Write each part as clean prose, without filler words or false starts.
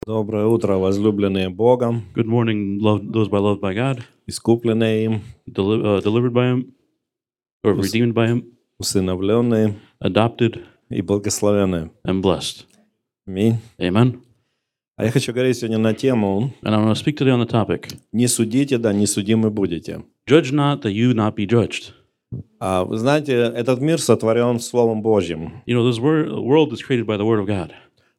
Доброе утро, возлюбленные Богом, Good morning, those beloved by God, искупленные им, delivered by Him, or Us- redeemed by Him, усыновленные adopted, и благословенные. and blessed. Аминь. Amen. А я хочу говорить сегодня на тему And I want to speak today on the topic: «Не судите, да не судимы будете». Judge not, that you not be judged. Вы знаете, этот мир сотворен Словом Божьим. You know, this world is created by the Word of God,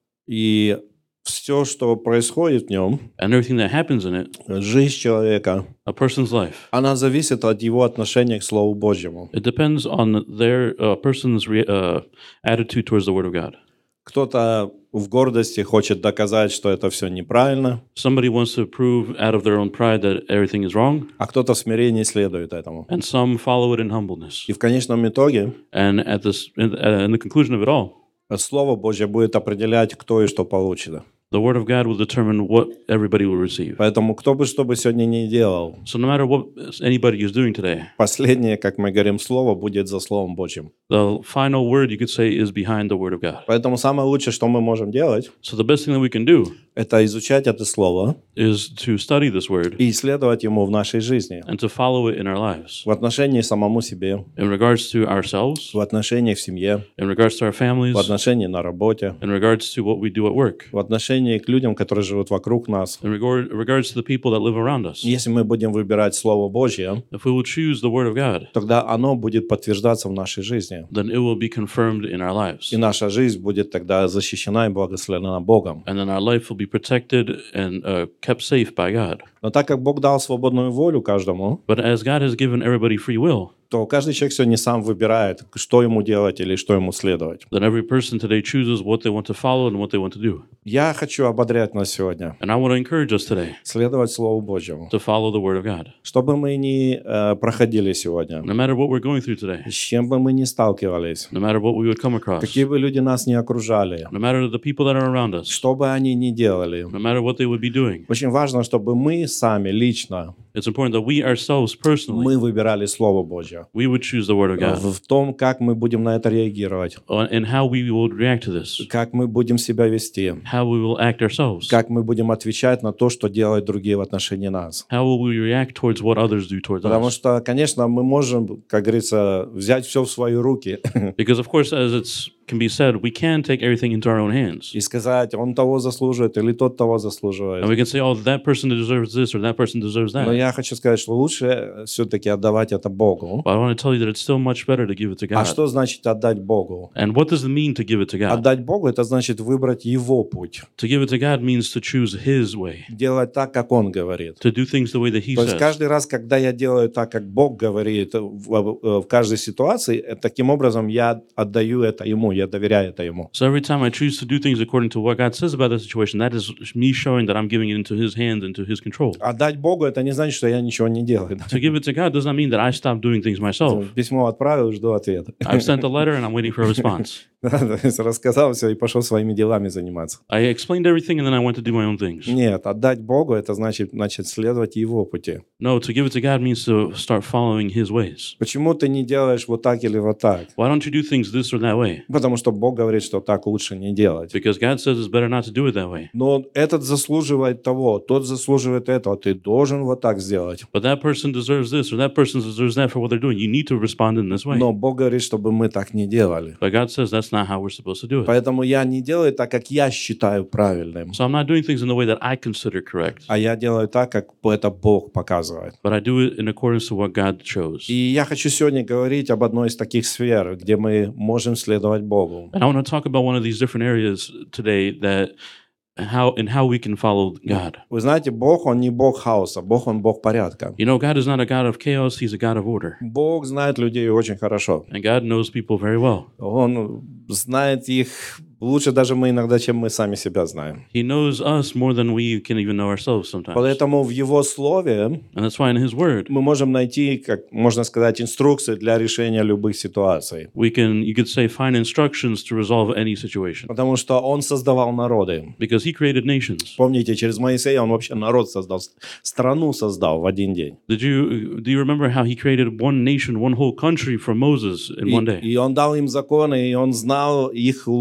И все, что происходит в нем, and everything that happens in it, жизнь человека, a person's life, она зависит от его отношения к Слову Божьему. it depends on their person's attitude towards the Word of God. Кто-то в гордости хочет доказать, что это все неправильно, Somebody wants to prove out of their own pride that everything is wrong, а кто-то в смирении следует этому. and some follow it in humbleness. И в конечном итоге And in the conclusion of it all, Слово Божье будет определять, кто и что получит. the Word of God will determine what everybody will receive. Поэтому кто бы что бы сегодня ни делал, So no matter what anybody is doing today, последнее, как мы говорим, слово будет за Словом Божьим. the final word, you could say, is behind the Word of God. Поэтому самое лучшее, что мы можем делать, So the best thing that we can do это изучать это слово is to study this Word и исследовать ему в нашей жизни, and to follow it in our lives, в отношении самому себе, in regards to ourselves, в отношении в семье, in regards to our families, в отношении на работе, in regards to what we do at work, в отношении к людям, которые живут вокруг нас. in regards to the people that live around us. Если мы будем выбирать Слово Божье, If we will choose the Word of God, тогда оно будет подтверждаться в нашей жизни. then it will be confirmed in our lives. И наша жизнь будет тогда защищена и благословена Богом. And then our life will be protected and kept safe by God. Но так как Бог дал свободную волю каждому, But as God has given everybody free will, то каждый человек сегодня сам выбирает, что ему делать или что ему следовать. then every person today chooses what they want to follow and what they want to do. Я хочу ободрять нас сегодня, And I want to encourage us today следовать Слову Божьему. to follow the Word of God. Что бы мы ни проходили сегодня, No matter what we're going through today, с чем бы мы ни сталкивались, no matter what we would come across, какие бы люди нас ни окружали, no matter the people that are around us, что бы они ни делали, no matter what they would be doing, очень важно, чтобы мы сами лично, it's important that we ourselves personally, мы выбирали Слово Божье. we would choose the Word of God В том, как мы будем на это реагировать, and how we will react to this, как мы будем себя вести, how we will act ourselves, как мы будем отвечать на то, что делают другие в отношении нас. how will we react towards what others do towards Потому us. что, конечно, мы можем, как говорится, взять все в свои руки Because of course, as it can be said, we can take everything into our own hands. и сказать, он того заслуживает или тот того And заслуживает. we can say, oh, that person deserves this or that person deserves Но that. я хочу сказать, что лучше все-таки отдавать это Богу. But I want to tell you that it's still much better to give it to А God. что значит отдать Богу? And what does it mean to give it to God? Отдать Богу – это значит выбрать Его путь, To give it to God means to choose His way, делать так, как Он говорит. to do things the way that He То есть says. каждый раз, когда я делаю так, как Бог говорит в каждой ситуации, таким образом я отдаю это Ему, я доверяю это Ему. So every time I choose to do things according to what God says about the situation, that is me showing that I'm giving it into His hands, into His control. Отдать Богу – это не значит, что я ничего не делаю. To give it to God does not mean that I stop doing things myself. Письмо отправил, жду ответа. I've sent a letter and I'm waiting for a response. То есть рассказал все и пошел своими делами заниматься. I explained everything and then I went to do my own things. Нет, отдать Богу – это значит следовать Его пути. No, to give it to God means to start following His ways. Почему ты не делаешь вот так или вот так? Why don't you do things this or that way? Потому что Бог говорит, что так лучше не делать. Because God says it's better not to do it that way. Но этот заслуживает того, тот заслуживает этого, ты должен вот так сделать. But that person deserves this or that person deserves that for what they're doing. You need to respond in this way. Но Бог говорит, чтобы мы так не делали. But God says that's not how we're supposed to do it. Поэтому я не делаю так, как я считаю правильным, So I'm not doing things in the way that I consider correct, а я делаю так, как это Бог показывает. but I do it in accordance to what God chose. И я хочу сегодня говорить об одной из таких сфер, где мы можем следовать Богу. And I want to talk about one of these different areas today that how we can follow God. Вы знаете, Бог, Он не Бог хаоса, Бог, Он Бог порядка. You know, God is not a God of chaos, He's a God of order. Бог знает людей очень хорошо. And God knows people very well. Он знает их лучше даже мы иногда, чем мы сами себя знаем. He knows us more than we can even know ourselves sometimes. Поэтому в Его Слове And that's why in His Word, мы можем найти, как можно сказать, инструкции для решения любых ситуаций. you could say, find instructions to resolve any situation. Потому что Он создавал народы. Because He created nations. Помните, через Моисея Он вообще народ создал, страну создал в один день. Do you remember how He created one nation, one whole country from Moses in one day? И Он дал им законы, и Он знал их лучше, чем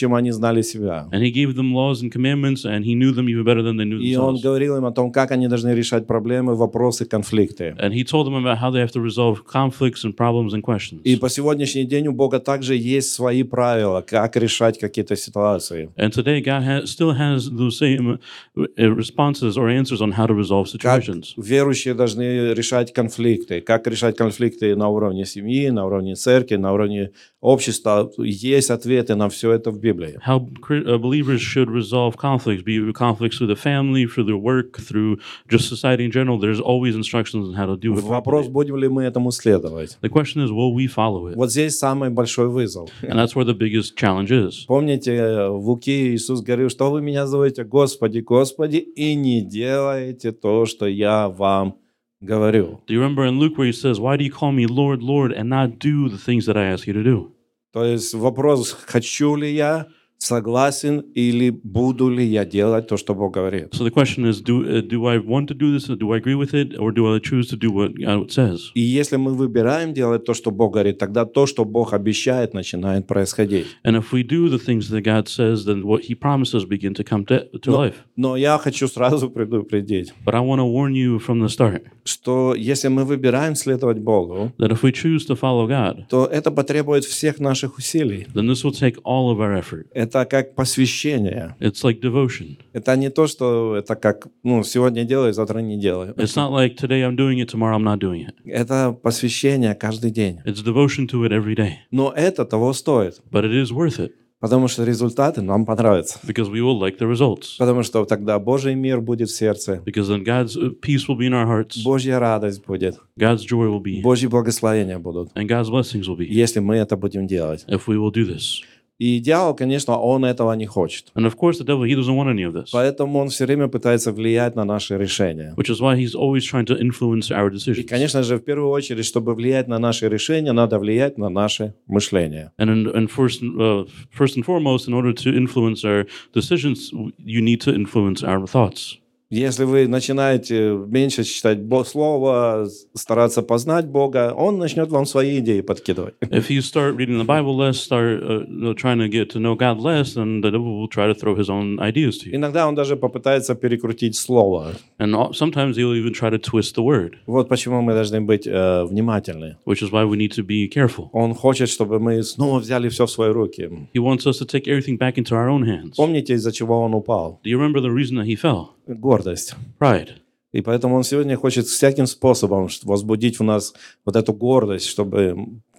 чем они знали себя. And he gave them laws and commandments, and he knew them even better than they knew И он themselves. говорил им о том, как они должны решать проблемы, вопросы, конфликты. And he told them about how they have to resolve conflicts and problems and questions. И по сегодняшний день у Бога также есть свои правила, как решать какие-то ситуации. And today, God still has those same responses or answers on how to resolve Как situations. верующие должны решать конфликты, как решать конфликты на уровне семьи, на уровне церкви, на уровне общества. Есть ответы на все это в Библии. How believers should resolve conflicts, be it conflicts through the family, through their work, through just society in general. There's always instructions on how to do it Вопрос, properly. будем ли мы этому следовать. The question is, will we follow it? Вот здесь самый большой вызов. And that's where the biggest challenge is. Помните, в Луки Иисус говорил, что вы меня зовете Господи, Господи, и не делаете то, что я вам говорю. Do you remember in Luke where he says, why do you call me Lord, Lord, and not do the things that I ask you to do? То есть вопрос, хочу ли я, согласен или буду ли я делать то, что Бог говорит. So the question is, do I want to do this? Do I agree with it? Or do I choose to do what God says? И если мы выбираем делать то, что Бог говорит, тогда то, что Бог обещает, начинает происходить. And if we do the things that God says, then what he promises begin to come to life. Но я хочу сразу предупредить, But I want to warn you from the start что если мы выбираем следовать Богу, that if we choose to follow God, то это потребует всех наших усилий. then this will take all of our effort. Это как посвящение. It's like devotion. Это не то, что это как, сегодня делаю, завтра не делаю. It's not like today I'm doing it, tomorrow I'm not doing it. Это посвящение каждый день. It's devotion to it every day. Но это того стоит, But it is worth it потому что результаты нам понравятся. because we will like the results. Потому что тогда Божий мир будет в сердце, Because then God's peace will be in our hearts, Божья радость будет, God's joy will be, Божьи благословения будут, and God's blessings will be если мы это будем делать. if we will do this. И дьявол, конечно, он этого не хочет. And of course, the devil, he doesn't want any of this, Поэтому он все время пытается влиять на наши решения. which is why he's always trying to influence our И, decisions. конечно же, в первую очередь, чтобы влиять на наши решения, надо влиять на наше мышление. And first and foremost, in order to influence our decisions, you need to influence our thoughts. Если вы начинаете меньше читать Слово, стараться познать Бога, Он начнет вам свои идеи подкидывать. If you start reading the Bible less, start trying to get to know God less, then the devil will try to throw his own ideas to you. Иногда Он даже попытается перекрутить Слово. And sometimes he'll even try to twist the word, Вот почему мы должны быть внимательны. which is why we need to be careful. Он хочет, чтобы мы снова взяли все в свои руки. He wants us to take everything back into our own hands. Do Помните, из-за чего Он упал? you remember the reason that he fell? Гордость. Pride. И поэтому Он сегодня хочет всяким способом возбудить в нас вот эту гордость, чтобы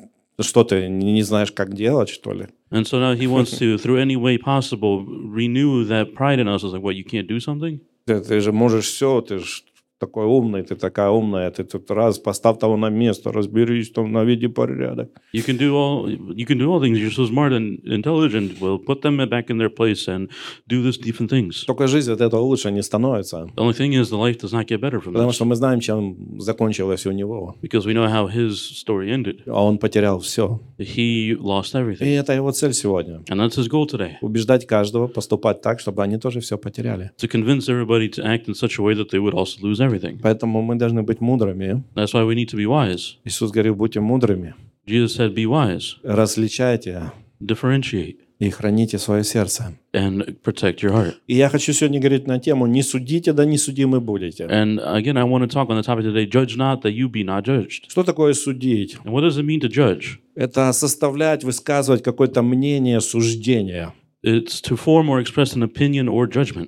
что ты не знаешь, как делать, что ли? And so now he wants to, through any way possible, renew that pride in us. It's like, what, you can't do something? Ты же можешь все, ты же такой умный, ты такая умная, ты тут раз поставь того на место, разберись, там наведи порядок. You can do all things. You're so smart and intelligent. Well, put them back in their place and do these different things. Только жизнь от этого лучше не становится, The only thing is the life does not get better from потому this что мы знаем, чем закончилось у него. because we know how his story ended. А он потерял все. He lost И everything. это его цель сегодня. And that's his goal today, Убеждать каждого поступать так, чтобы они тоже все потеряли. to convince everybody to act in such a way that they would also lose everything. Поэтому мы должны быть мудрыми. That's why we need to be wise. Иисус говорил, будьте мудрыми, Jesus said, be wise, различайте differentiate, и храните свое сердце. and protect your heart. И я хочу сегодня говорить на тему «Не судите, да не судимы будете». And again, I want to talk on the topic today, judge not that you be not judged. Что такое судить? And what does it mean to judge? Это составлять, высказывать какое-то мнение, суждение. It's to form or express an opinion or judgment.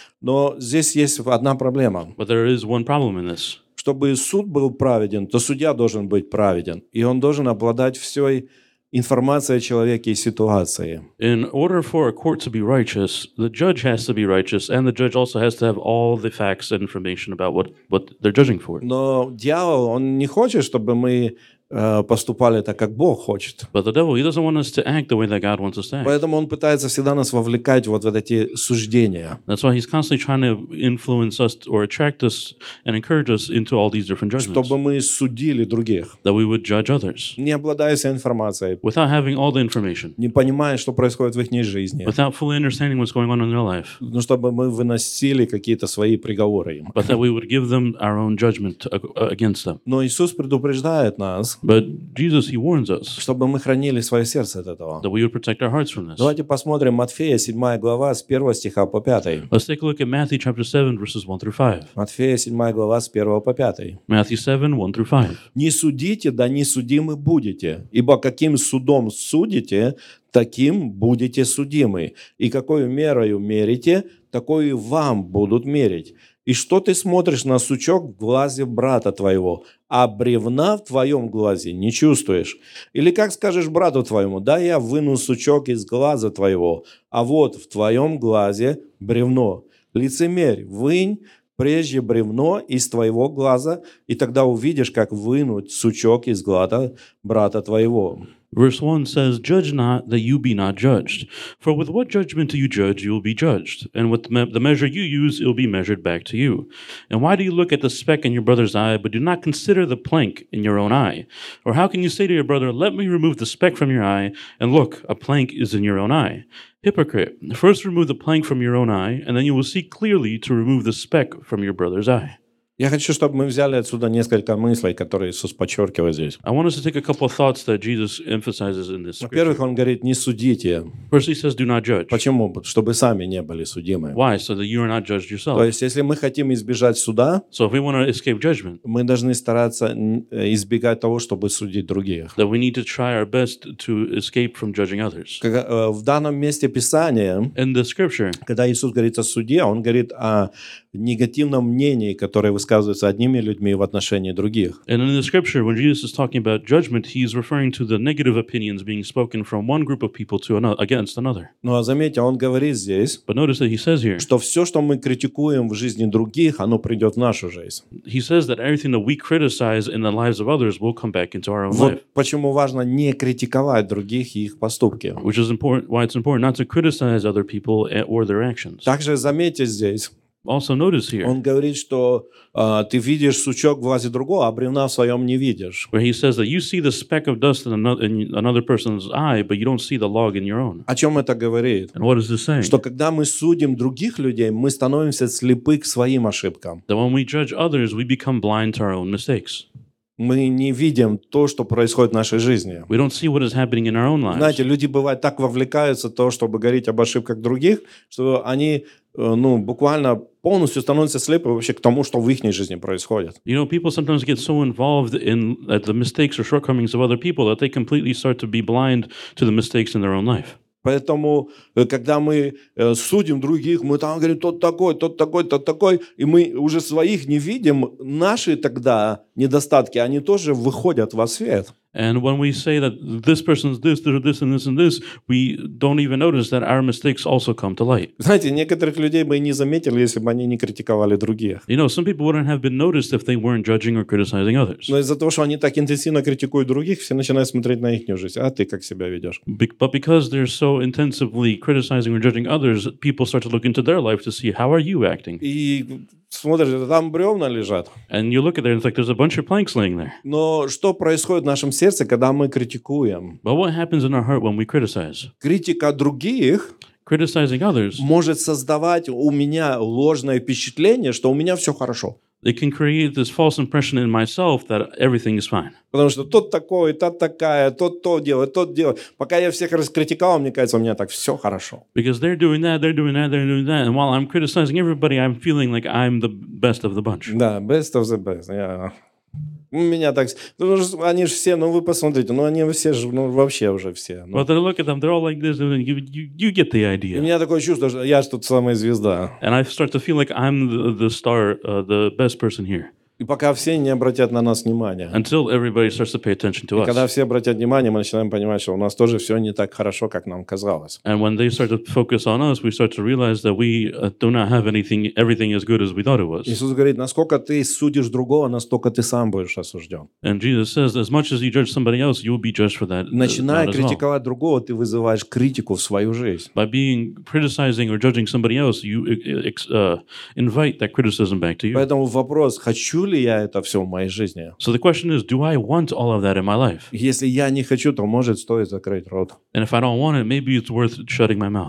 Но здесь есть одна проблема. But there is one problem in this. Чтобы суд был праведен, то судья должен быть праведен. И он должен обладать всей информацией о человеке и ситуации. In order for a court to be righteous, the judge has to be righteous, and the judge also has to have all the facts and information about what they're judging for. Но дьявол, он не хочет, чтобы мы поступали так, как Бог хочет. But the devil, he doesn't want us to act the way that God wants us to act. Поэтому он пытается всегда нас вовлекать вот в эти суждения. That's why he's constantly trying to influence us or attract us and encourage us into all these different judgments, Чтобы мы судили других, that we would judge others не обладая всей информацией, without having all the information, не понимая, что происходит в их жизни. without fully understanding what's going on in their life, Ну, чтобы мы выносили какие-то свои приговоры им. but that we would give them our own judgment against them. Но Иисус предупреждает нас, But Jesus, he warns us чтобы мы хранили свое сердце от этого. that we would protect our hearts from this. Давайте посмотрим Матфея, 7 глава, с 1 стиха по 5. Let's take a look at Matthew chapter 7, verses 1 through 5. Матфея, 7 глава, с 1 по 5. Matthew 7, 1 through 5. «Не судите, да не судимы будете, ибо каким судом судите, таким будете судимы, и какой мерою мерите, такой вам будут мерить. И что ты смотришь на сучок в глазе брата твоего, а бревна в твоем глазе не чувствуешь? Или как скажешь брату твоему, да я выну сучок из глаза твоего, а вот в твоем глазе бревно? Лицемерь, вынь прежде бревно из твоего глаза, и тогда увидишь, как вынуть сучок из глаза брата твоего». Verse 1 says, Judge not, that you be not judged. For with what judgment do you judge, you will be judged. And with the measure you use, it will be measured back to you. And why do you look at the speck in your brother's eye, but do not consider the plank in your own eye? Or how can you say to your brother, let me remove the speck from your eye, and look, a plank is in your own eye? Hypocrite, first remove the plank from your own eye, and then you will see clearly to remove the speck from your brother's eye. Я хочу, чтобы мы взяли отсюда несколько мыслей, которые Иисус подчеркивает здесь. I want us to take a couple of thoughts that Jesus emphasizes in this scripture. Во-первых, Он говорит, не судите. First, he says, do not judge. Почему? Чтобы сами не были судимы. Why? So that you are not judged То yourself. есть, если мы хотим избежать суда, So if we want to escape judgment, мы должны стараться избегать того, чтобы судить других. that we need to try our best to escape from judging others. В данном месте Писания, In the scripture, когда Иисус говорит о суде, Он говорит о негативном мнении, которое высказывается одними людьми в отношении других. and in the scripture, when Jesus is talking about judgment, he's referring to the negative opinions being spoken from one group of people to another against another. Ну а заметьте, Он говорит здесь, But notice that he says here, что все, что мы критикуем в жизни других, оно придет в нашу жизнь. he says that everything that we criticize in the lives of others will come back into our own life. Вот почему важно не критиковать других и их поступки. Which is important, why it's important not to criticize other people or their actions. Также заметьте здесь, Also notice here, Он говорит, что ты видишь сучок в глазе другого, а бревна в своем не видишь. where he says that you see the speck of dust in another person's eye, but you don't see the log in your own. О чем это говорит? And what is this saying? Что когда мы судим других людей, мы становимся слепы к своим ошибкам. That when we judge others, we become blind to our own mistakes. Мы не видим то, что происходит в нашей жизни. We don't see what is happening in our own lives. Знаете, люди бывают так вовлекаются в то, чтобы говорить об ошибках других, что они буквально полностью становятся слепы вообще к тому, что в их жизни происходит. You know, people sometimes get so involved in the mistakes or shortcomings of other people that they completely start to be blind to the mistakes in their own life. Поэтому, когда мы судим других, мы там говорим, тот такой, тот такой, тот такой, и мы уже своих не видим, наши тогда недостатки, они тоже выходят во свет. And when we say that this person's this, this, and this, and this, we don't even notice that our mistakes also come to light. Знаете, некоторых людей мы и не заметили, если бы они не критиковали других. You know, some people wouldn't have been noticed if they weren't judging or criticizing others. Но из-за того, что они так интенсивно критикуют других, все начинают смотреть на их жизнь. А ты как себя ведешь? But because they're so intensively criticizing or judging others, people start to look into their life to see how are you acting. И смотришь, там бревна лежат. And you look at it, and it's like there's a bunch of planks laying there. Но что происходит в нашем сердце, когда мы критикуем? But what happens in our heart when we criticize? Критика других Criticizing others, может создавать у меня ложное впечатление, что у меня все хорошо. it can create this false impression in myself that everything is fine. Потому что тот такой, та такая, тот то делает, тот делает. Пока я всех раскритиковал, мне кажется, у меня так все хорошо. Because they're doing that, they're doing that, they're doing that. And while I'm criticizing everybody, I'm feeling like I'm the best of the bunch. Да, best of the best. У меня так... Они же все, вы посмотрите, они все же, вообще уже все. But then look at them, they're all like this, and you get the И у idea. меня такое чувство, что я же тут самая звезда. And I start to feel like I'm the star, the best person here. И пока все не обратят на нас внимания. Until everybody starts to pay attention to И когда us. все обратят внимание, мы начинаем понимать, что у нас тоже все не так хорошо, как нам казалось. And when they start to focus on us, we start to realize that we do not have everything as good as we thought it was. Иисус говорит, насколько ты судишь другого, настолько ты сам будешь осужден. And Jesus says, as much as you judge somebody else, you will be judged for that. Начиная not as well. критиковать другого, ты вызываешь критику в свою жизнь. By criticizing or judging somebody else, you invite that criticism back to you. Поэтому вопрос, хочу ли я это все в моей жизни? So the question is, do I want all of that in my life? Если я не хочу, то может стоит закрыть рот. And if I don't want it, maybe it's worth shutting my mouth.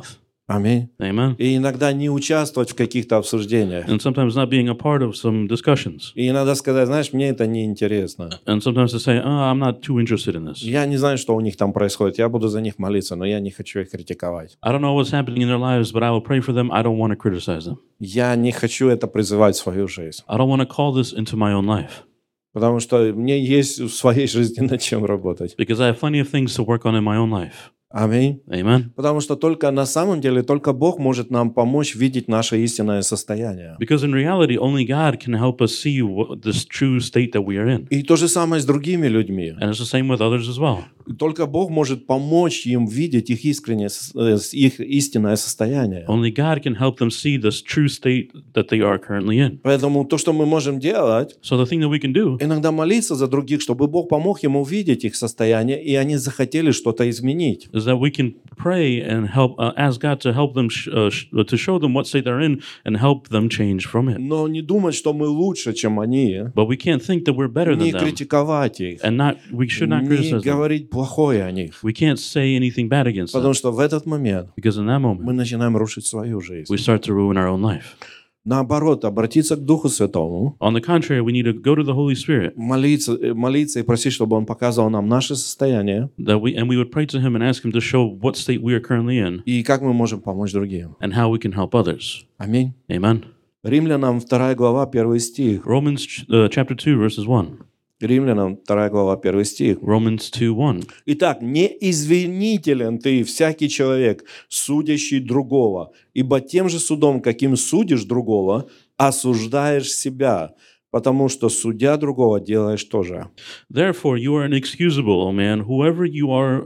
Аминь. Amen. И иногда не участвовать в каких-то обсуждениях. And sometimes not being a part of some discussions. И иногда сказать, знаешь, мне это не интересно. And sometimes to say, I'm not too interested in this. Я не знаю, что у них там происходит. Я буду за них молиться, но я не хочу их критиковать. I don't know what's happening in their lives, but I will pray for them. I don't want to criticize them. Я не хочу это призывать в свою жизнь. I don't want to call this into my own life. Потому что мне есть в своей жизни над чем работать. Because I have plenty of things to work on in my own life. Аминь. Amen. Потому что только на самом деле, только Бог может нам помочь видеть наше истинное состояние. Because in reality, only God can help us see this true state that we are in. И то же самое с другими людьми. And it's the same with others as well. Только Бог может помочь им видеть их искреннее, их истинное состояние. Only God can help them see this true state that they are currently in. Поэтому то, что мы можем делать, So the thing that we can do иногда молиться за других, чтобы Бог помог им увидеть их состояние, и они захотели что-то изменить. is that we can pray and help, ask God to help them, to show them what state they're in and help them change from it. Но не думать, что мы лучше, чем они, But we can't think that we're better than не them. критиковать их, And we should not не criticize them. говорить плохое о них. We can't say anything bad against them. Потому что в этот момент Because in that мы moment, начинаем рушить свою жизнь. we start to ruin our own life. Наоборот, обратиться к Духу Святому, On the contrary, we need to go to the Holy Spirit, молиться и просить, чтобы Он показывал нам наше состояние and we would pray to Him and ask Him to show what state we are currently in и как мы можем помочь другим. and how we can help others. Аминь. Amen. Римлянам 2 глава, 1 стих. Romans chapter 2, verses 1. Римлянам 2 глава, 1 стих. Romans 2:1. Итак, не извинителен ты, всякий человек, судящий другого, ибо тем же судом, каким судишь другого, осуждаешь себя, потому что судя другого делаешь тоже. Therefore, you are inexcusable, O man, whoever you are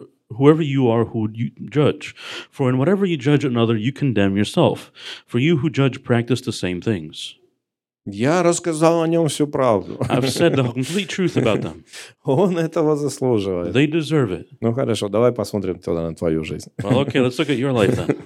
who you judge. For in whatever you judge another, you condemn yourself. For you who judge practice the same things. Я рассказал о нем всю правду. I've said the complete truth about them. Он этого заслуживает. They deserve it. Ну хорошо, давай посмотрим тогда на твою жизнь. Well, okay, let's look at your life then.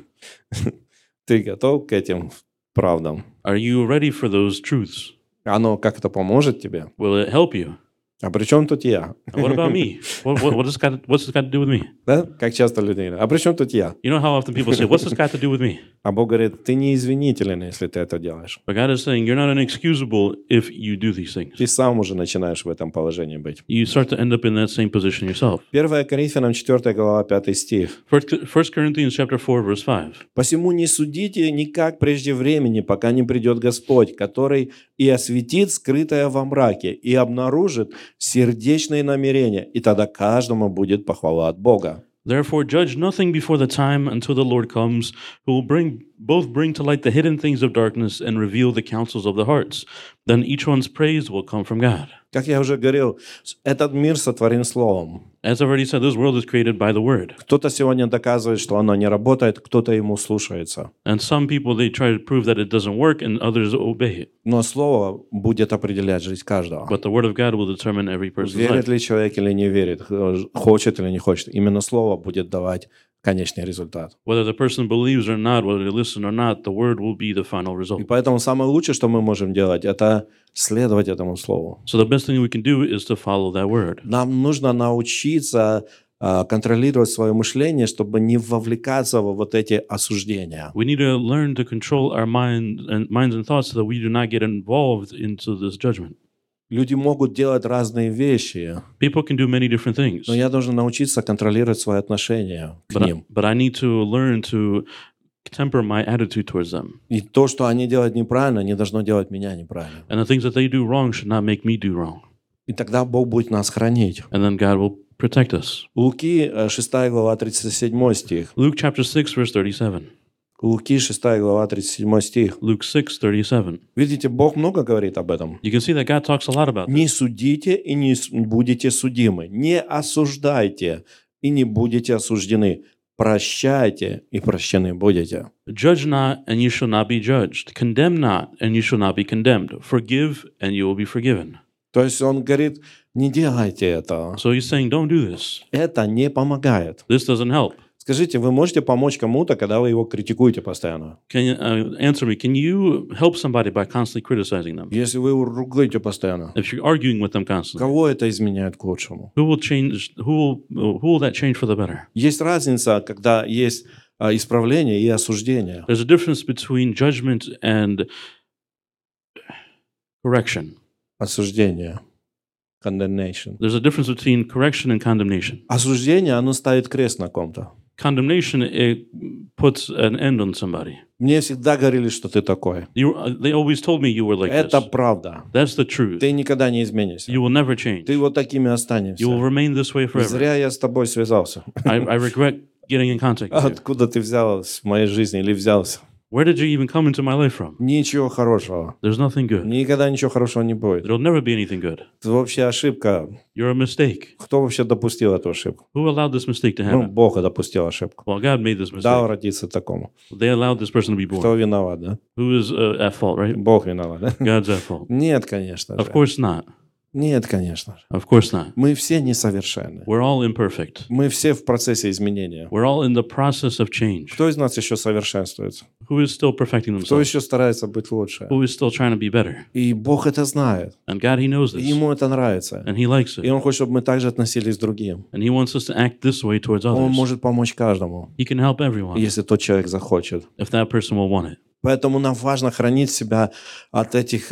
Ты готов к этим правдам? Are you ready for those truths? Оно как-то поможет тебе? Will it help you? А при чем тут я? And what about me? What's this got to do with me? Да? Как часто люди говорят, а при чем тут я? You know how often people say, what's this got to do with me? А Бог говорит, ты не извинителен, если ты это делаешь. But God is saying, you're not inexcusable if you do these things. Ты сам уже начинаешь в этом положении быть. You start to end up in that same position yourself. 1 Коринфянам 4 глава 5 стих. 1 Corinthians chapter 4, verse 5. «Посему не судите никак прежде времени, пока не придет Господь, который и осветит скрытое во мраке, и обнаружит сердечные намерения, и тогда каждому будет похвала от Бога». Therefore, judge nothing before the time until the Lord comes, who will bring to light the hidden things of darkness and reveal the counsels of the hearts. Then each one's praise will come from God. Как я уже говорил, этот мир сотворен Словом. As I've already said, this world is created by the Word. Кто-то сегодня доказывает, что оно не работает, кто-то ему слушается. And some people, they try to prove that it doesn't work, and others obey it. Но Слово будет определять жизнь каждого. But the Word of God will determine every person's Верит life. ли человек или не верит, хочет или не хочет. Именно Слово будет давать конечный результат. Whether the person believes or not, whether they listen or not, the Word will be the final И result. поэтому самое лучшее, что мы можем делать, это следовать этому Слову. So the best thing we can do is to follow that Word. Нам нужно научиться контролировать свое мышление, чтобы не вовлекаться в вот эти осуждения. We need to learn to control our minds and thoughts so that we do not get involved into this judgment. Люди могут делать разные вещи, People can do many different things, но я должен научиться контролировать свои отношения к ним. but I need to learn to temper my attitude towards them. И то, что они делают неправильно, не должно делать меня неправильно. And the things that they do wrong should not make me do wrong. И тогда Бог будет нас хранить. And then God will protect us. Луки 6 глава 37 стих. Luke chapter 6, verse 37. Луки 6 глава 37 стих. Luke 6:37. Видите, Бог много говорит об этом. You can see that God talks a lot about Не this. судите и не будете судимы. Не осуждайте и не будете осуждены. Прощайте и прощены будете. Judge not, and you shall not be judged. Condemn not, and you shall not be condemned. Forgive, and you will be forgiven. То есть он говорит, не делайте это. So he's saying, don't do this. Это не помогает. This doesn't help. Скажите, вы можете помочь кому-то, когда вы его критикуете постоянно? Can you answer me? Can you help somebody by constantly criticizing them? Если вы его ругаете постоянно, If you're arguing with them constantly, кого это изменяет к лучшему? who will that change for the better? Есть разница, когда есть исправления и осуждения. There's a difference between judgment and correction. Осуждение. Condemnation. There's a difference between correction and condemnation. Осуждение, оно ставит крест на ком-то. Condemnation, it puts an end on somebody. Мне всегда говорили, что ты такой. They always told me you were like Это this. правда. That's the truth. Ты никогда не изменишься. You will never change. Ты вот такими You will останешься. remain this way forever. Зря я с тобой связался. I regret getting in contact with you. Откуда ты взялась в моей жизни или взялся? Where did you even come into my life from? Ничего хорошего. There's nothing good. Никогда ничего хорошего не будет. There'll never be anything good. Это вообще ошибка. You're a mistake. Кто вообще допустил эту ошибку? Who allowed this mistake to Ну, happen? Бог допустил ошибку. Well, God made this Дал mistake. родиться такому. They allowed this person to be Кто born. виноват, да? Who is at fault, right? Бог виноват, да? God's at fault. Нет, конечно Of же. course not. Нет, конечно же. Of course not. Мы все несовершенны. We're all imperfect. Мы все в процессе изменения. We're all in the process of change. Кто из нас еще совершенствуется? Who is still perfecting Кто themselves? еще старается быть лучше? Who is still trying to be better? И Бог это знает. And God, He knows И this. Ему это нравится. And He likes И it. Он хочет, чтобы мы также относились к другим. And He wants us to act this way towards Он others. может помочь каждому, He can help everyone если тот человек захочет. if that person will want it. Поэтому нам важно хранить себя от этих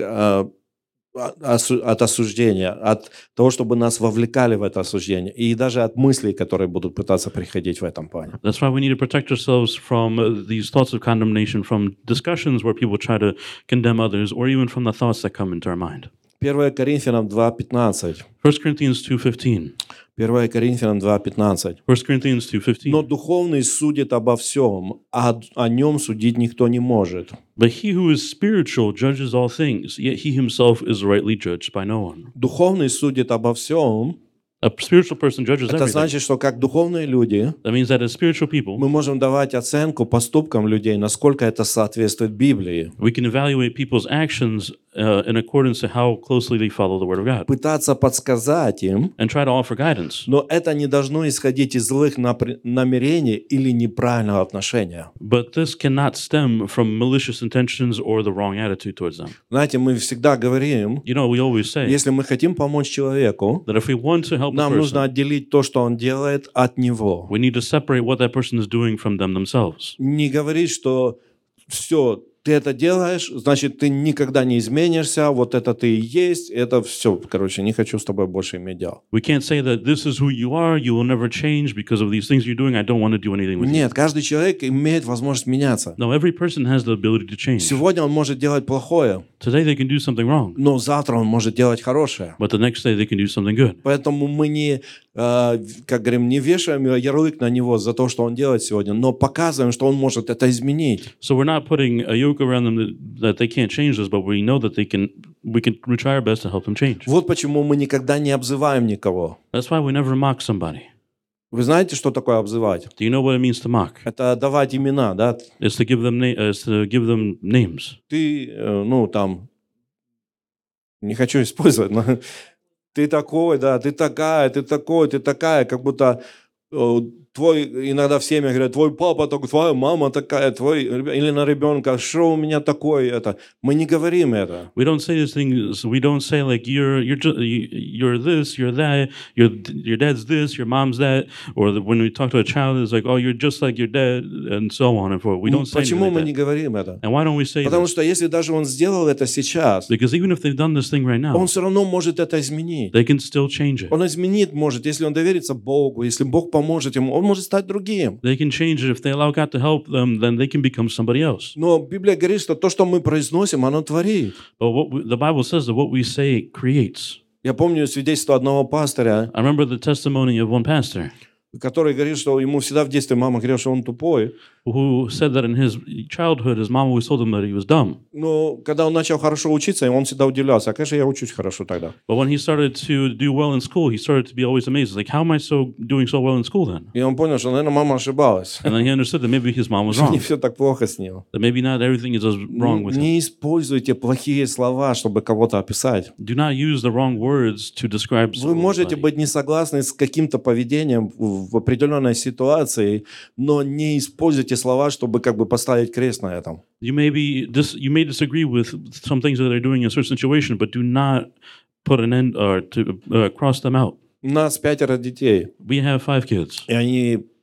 от осуждения, от того, чтобы нас вовлекали в это осуждение, и даже от мыслей, которые будут пытаться приходить в этом плане. That's why we need to protect ourselves from these thoughts of condemnation, from discussions where people try to condemn others, or even from the thoughts that come into our mind. 1 Коринфянам 2:15. 1 Corinthians 2:15. 1 Коринфянам 2:15. 1 Corinthians 2:15. Но духовный судит обо всем, а о нем судить никто не может. But he who is spiritual judges all things, yet he himself is rightly judged by no one. Духовный судит обо всем. A spiritual person judges Это everything. значит, что как духовные люди That means that as spiritual people, мы можем давать оценку поступкам людей, насколько это соответствует Библии. we can evaluate people's actions in accordance to how closely they follow the Word of God, Пытаться подсказать им, and try to offer guidance. но это не должно исходить из злых намерений или неправильного отношения. But this cannot stem from malicious intentions or the wrong attitude towards them. Знаете, мы всегда говорим, You know, we always say если мы хотим помочь человеку, that if we want to help a нам нужно person, отделить то, что он делает, от него. we need to separate what that person is doing from them themselves. Не говорить, что все, ты это делаешь, значит, ты никогда не изменишься, вот это ты и есть, это все, короче, не хочу с тобой больше иметь дела. We can't say that this is who you are, you will never change because of these things you're doing, I don't want to do anything with you. Нет, каждый человек имеет возможность меняться. No, every person has the ability to change. Сегодня он может делать плохое, Today they can do something wrong, но завтра он может делать хорошее. but the next day they can do something good. Поэтому мы не, как говорим, не вешаем ярлык на него за то, что он делает сегодня, но показываем, что он может это изменить. So we're not putting a yoke around them that they can't change this, but we know that we try our best to help them change. Вот почему мы никогда не обзываем никого. That's why we never mock somebody. Вы знаете, что такое обзывать? Do you know what it means to mock? Это давать имена, да? It's to give them names. Ты, ну, там, не хочу использовать, но ты такой, да, ты такая, ты такой, ты такая, как будто твой, иногда в семьях говорят, твой папа такой, твоя мама такая, или на ребенка, что у меня такое, это. Мы не говорим это. We don't say these things. We don't say like you're this, you're that, your dad's this, your mom's that, or when we talk to a child, it's like, oh, you're just like your dad, and so on and forth. We don't say anything Почему like мы that. не говорим это? And why don't we say Потому this? что если даже он сделал это сейчас, Because even if they've done this thing right now, он все равно может это изменить. they can still change it. Он изменит может, если он доверится Богу, если Бог поможет ему, он может стать другим. They can change it if they allow God to help them. Then they can become somebody else. Но Библия говорит, что то, что мы произносим, оно творит. But the Bible says that what we say creates. Я помню свидетельство одного пастыря, I remember the testimony of one pastor который говорит, что ему всегда в детстве мама говорила, что он тупой. who said that in his childhood, his mom always told him that he was dumb. Но когда он начал хорошо учиться, он всегда удивлялся. А как же я учусь хорошо тогда? But when he started to do well in school, he started to be always amazed. Like, how am I doing so well in school then? И он понял, что, наверное, мама ошибалась. And then he understood that maybe his mom was Что не wrong. все так плохо с ним. That maybe not everything is as wrong with him. Не используйте плохие слова, чтобы кого-то описать. Do not use the wrong words to describe Вы можете somebody. быть не согласны с каким-то поведением в определенной ситуации, но не используйте слова, чтобы как бы поставить крест на этом. You may disagree with some things that they're doing in a certain situation, but do not put an end or to cross them out. У нас 5 детей, We have 5 kids, и они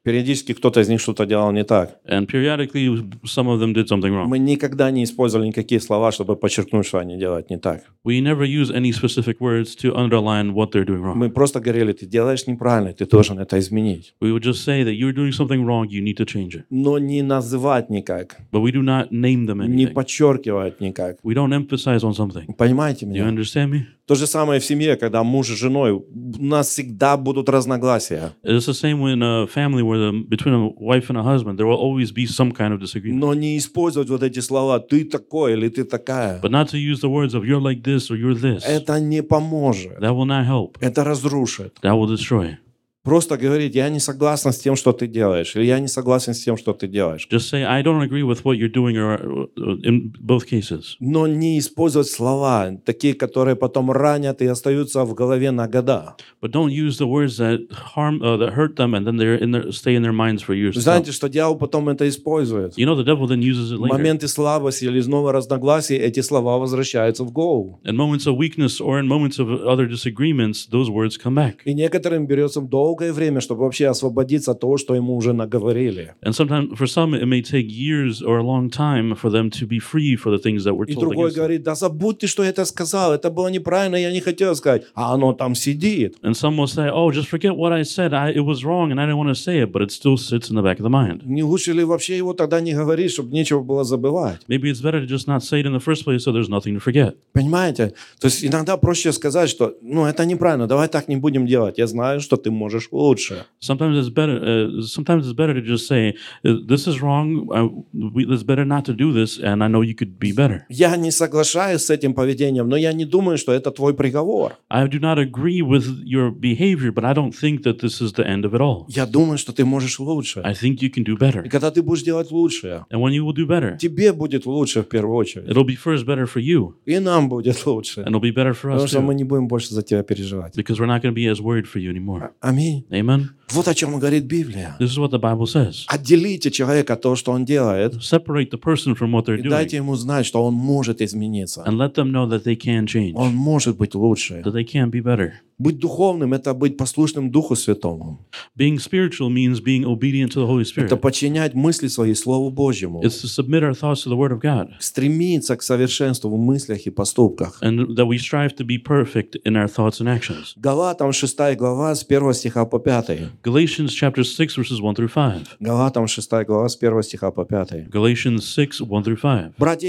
Периодически кто-то из них что-то делал не так. and periodically some of them did something wrong. Мы никогда не использовали никакие слова, чтобы подчеркнуть, что они делают не так. We never use any specific words to underline what they're doing wrong. Мы просто говорили, ты делаешь неправильно, ты должен это изменить. We would just say that you're doing something wrong, you need to change it. Но не называть никак, But we do not name them не anything. подчеркивать никак. We don't emphasize on something. Понимаете Do you меня? understand me? То же самое в семье, когда муж с женой, у нас всегда будут разногласия. It's the same in a family where between a wife and a husband, there will always be some kind of disagreement. Но не использовать вот эти слова «ты такой» или «ты такая». But not to use the words of you're like this or you're this. Это не поможет. That will not help. Это разрушит. That will destroy. Просто говорить «я не согласна с тем, что ты делаешь» или «я не согласен с тем, что ты делаешь». Just say, I don't agree with what you're doing, or in both cases. Но не использовать слова, такие, которые потом ранят и остаются в голове на года. But don't use the words that that hurt them, and then stay in their minds for years. Знаете, что дьявол потом это использует? You know, the devil then uses it В later. моменты слабости или снова разногласий эти слова возвращаются в голову. In moments of weakness or in moments of other disagreements, those words come back. И некоторым берется долгое время, чтобы вообще освободиться от того, что ему уже наговорили. And sometimes, for some, it may take years or a long time for them to be free for the things that were И told другой against them. говорит, да забудьте, что я это сказал, это было неправильно, я не хотел сказать. А оно там сидит. And some will say, oh, just forget what I said. It was wrong and I didn't want to say it, but it still sits in the back of the mind. Не лучше ли вообще его тогда не говорить, чтобы нечего было забывать? Maybe it's better to just not say it in the first place so there's nothing to forget. Понимаете? То есть иногда проще сказать, что это неправильно, давай так не будем делать. Я знаю, что ты можешь лучше. Sometimes it's better to just say, this is wrong. It's better not to do this, and I know you could be better. Я не соглашаюсь с этим поведением, но я не думаю, что это твой приговор. I do not agree with your behavior, but I don't think that this is the end of it all. Я думаю, что ты можешь лучше. I think you can do better. И когда ты будешь делать лучше, And when you will do better, тебе будет лучше в первую очередь. it'll be first better for you, И нам будет лучше. and it'll be better for Потому us что мы too, не будем больше за тебя переживать. because we're not going to be as worried for you anymore. Аминь. Amen? Вот о чем говорит Библия. This is what the Bible says. Отделите человека от того, что он делает, Separate the person from what they're и doing, дайте ему знать, что он может измениться. and let them know that they can change, Он может быть лучше. that they can be better. Быть духовным – это быть послушным Духу Святому. Being spiritual means being obedient to the Holy Это Spirit. подчинять мысли свои Слову Божьему. It's to submit our thoughts to the Word of God, Стремиться к совершенству в мыслях и поступках. and that we strive to be perfect in our thoughts and actions. Галатам 6 глава с 1 стиха по 5. Galatians chapter 6, verses 1 through 5. Галатам 6 глава с 1 стиха по 5. Galatians 6, 1 through 5. Братья,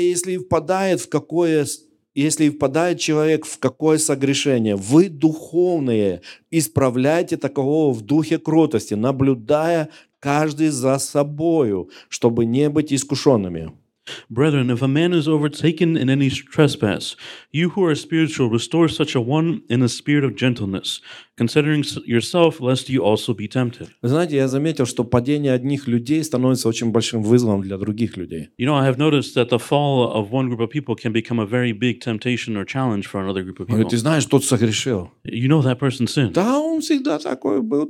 если впадает человек в какое согрешение, вы духовные, исправляйте такового в духе кротости, наблюдая каждый за собою, чтобы не быть искушенными. Brethren, if a man is overtaken in any trespass, you who are spiritual, restore such a one in a spirit of gentleness, considering yourself, lest you also be tempted. Вы знаете, я заметил, что падение одних людей становится очень большим вызовом для других людей. You know, I have noticed that the fall of one group of people can become a very big temptation or challenge for another group of Говорит, people. ты знаешь, тот согрешил. You know that person sinned. Да, он всегда такой был.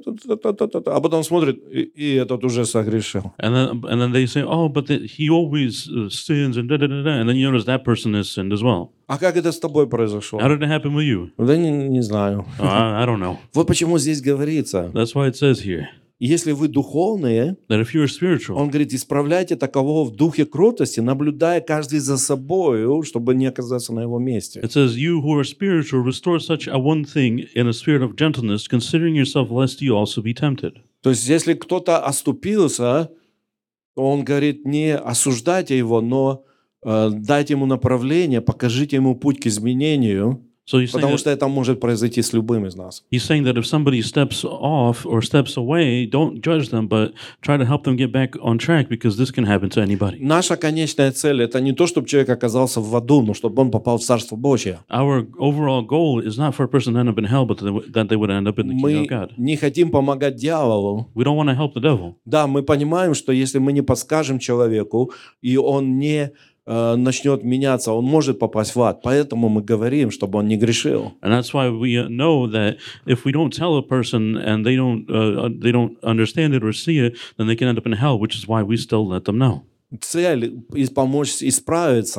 А потом смотрит, и этот уже согрешил. And then they say, oh, but he always sins, and da-da-da-da. And then you notice that person has sinned as well. А как это с тобой произошло? How did it happen with you? Да не знаю. I don't know. Вот почему здесь говорится, That's why it says here если вы духовные, that if you're spiritual, он говорит, исправляйте такового в духе кротости, наблюдая каждый за собою, чтобы не оказаться на его месте. it says, you who are spiritual, restore such a one thing in a spirit of gentleness, considering yourself, lest you also be tempted. То есть, если кто-то оступился, то он говорит, не осуждайте его, но дайте ему направление, покажите ему путь к изменению, So he's saying, потому that, что это может произойти с любым из нас. he's saying that if somebody steps off or steps away, don't judge them, but try to help them get back on track, because this can happen to anybody. Наша конечная цель – это не то, чтобы человек оказался в аду, но чтобы он попал в Царство Божье. Our overall goal is not for a person to end up in hell, but that they would end up in the kingdom Мы of God. не хотим помогать дьяволу. We don't want to help the devil. Да, мы понимаем, что если мы не подскажем человеку, и он не начнет меняться, он может попасть в ад. Поэтому мы говорим, чтобы он не грешил. And that's why we know that if we don't tell a person and they don't understand it or see it, then they can end up in hell, which is why we still let them know. Цель помочь исправиться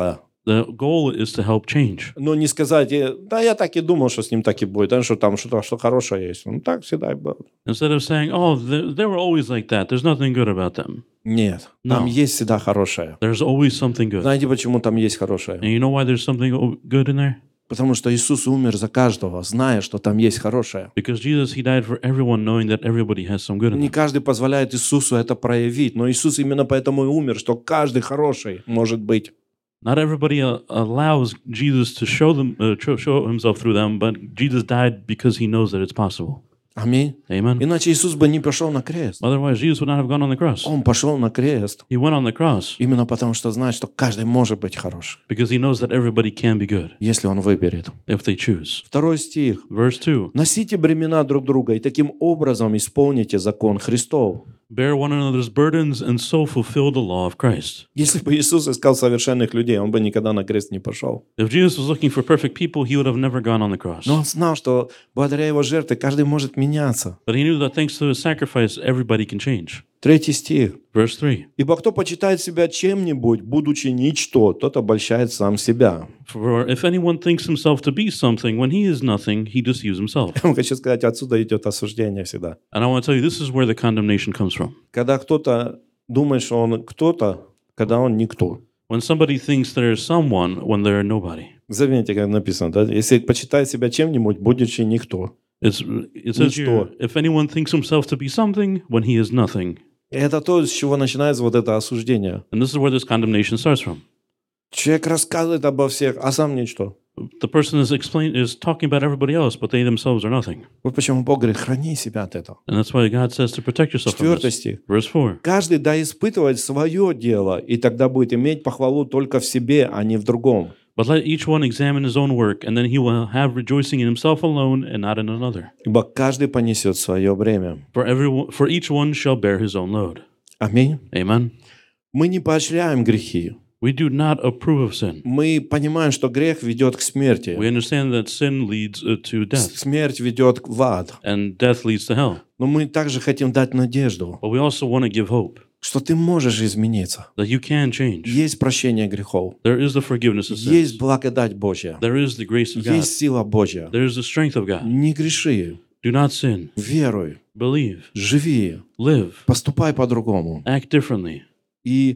The goal is to help change. Но не сказать, да, я так и думал, что с ним так и будет, а что там что хорошее есть. Ну, так всегда и было. Instead of saying, oh, they were always like that. There's nothing good about them. Нет, там No. есть всегда хорошее. There's always something good. Знаете, почему там есть хорошее? And you know why there's something good in there? Потому что Иисус умер за каждого, зная, что там есть хорошее. Because Jesus, He died for everyone, knowing that everybody has some good in Не them. каждый позволяет Иисусу это проявить, но Иисус именно поэтому и умер, что каждый хороший может быть. Not everybody allows Jesus to show Himself through them, but Jesus died because He knows that it's possible. Аминь. Amen. Иначе Иисус бы не пошел на крест. Otherwise, Jesus would not have gone on the cross. Он пошел на крест He went on the cross именно потому, что знает, что каждый может быть хорошим, because He knows that everybody can be good если он выберет. if they choose. 2 стих. Verse 2. Носите бремена друг друга и таким образом исполните закон Христов. Bear one another's burdens and so fulfill the law of Christ. Если бы Иисус искал совершенных людей, он бы никогда на крест не пошел. If Jesus was looking for perfect people, He would have never gone on the cross. Но он знал, что благодаря его жертве каждый может меняться. But He knew that thanks to His sacrifice, everybody can change. 3 стих. Verse 3. «Ибо кто почитает себя чем-нибудь, будучи ничто, тот обольщает сам себя». For if anyone thinks himself to be something when he is nothing, he deceives himself. Я вам хочу сказать, отсюда идет осуждение всегда. And I want to tell you, this is where the condemnation comes from. Когда кто-то думает, что он кто-то, когда он никто. When somebody thinks they're someone when they're nobody. Заметьте, как написано, да? Если почитает себя чем-нибудь, будучи никто. It says here, if anyone thinks himself to be something when he is nothing. И это то, с чего начинается вот это осуждение. And this is where this condemnation starts from. Человек рассказывает обо всех, а сам ничто. The person is talking about everybody else, but they themselves are nothing. Вот почему Бог говорит, храни себя от этого. And that's why God says to protect yourself from 4 this. стих. Verse 4. Каждый да испытывает свое дело, и тогда будет иметь похвалу только в себе, а не в другом. But let each one examine his own work, and then he will have rejoicing in himself alone and not in another. Ибо каждый понесет свое бремя. For each one shall bear his own load. Аминь. Amen. Мы не поощряем грехи. We do not approve of sin. Мы понимаем, что грех ведет к смерти. We understand that sin leads to death, Смерть ведет в ад. and death leads to hell. Но мы также хотим дать надежду, But we also want to give hope что ты можешь измениться. that you can change. Есть прощение грехов. There is the forgiveness of Есть sins. благодать Божья. There is the grace of God. Есть сила Божья. There is the strength of God. Не греши. Do not sin. Веруй. Believe. Живи. Live. Поступай по-другому. Act differently. И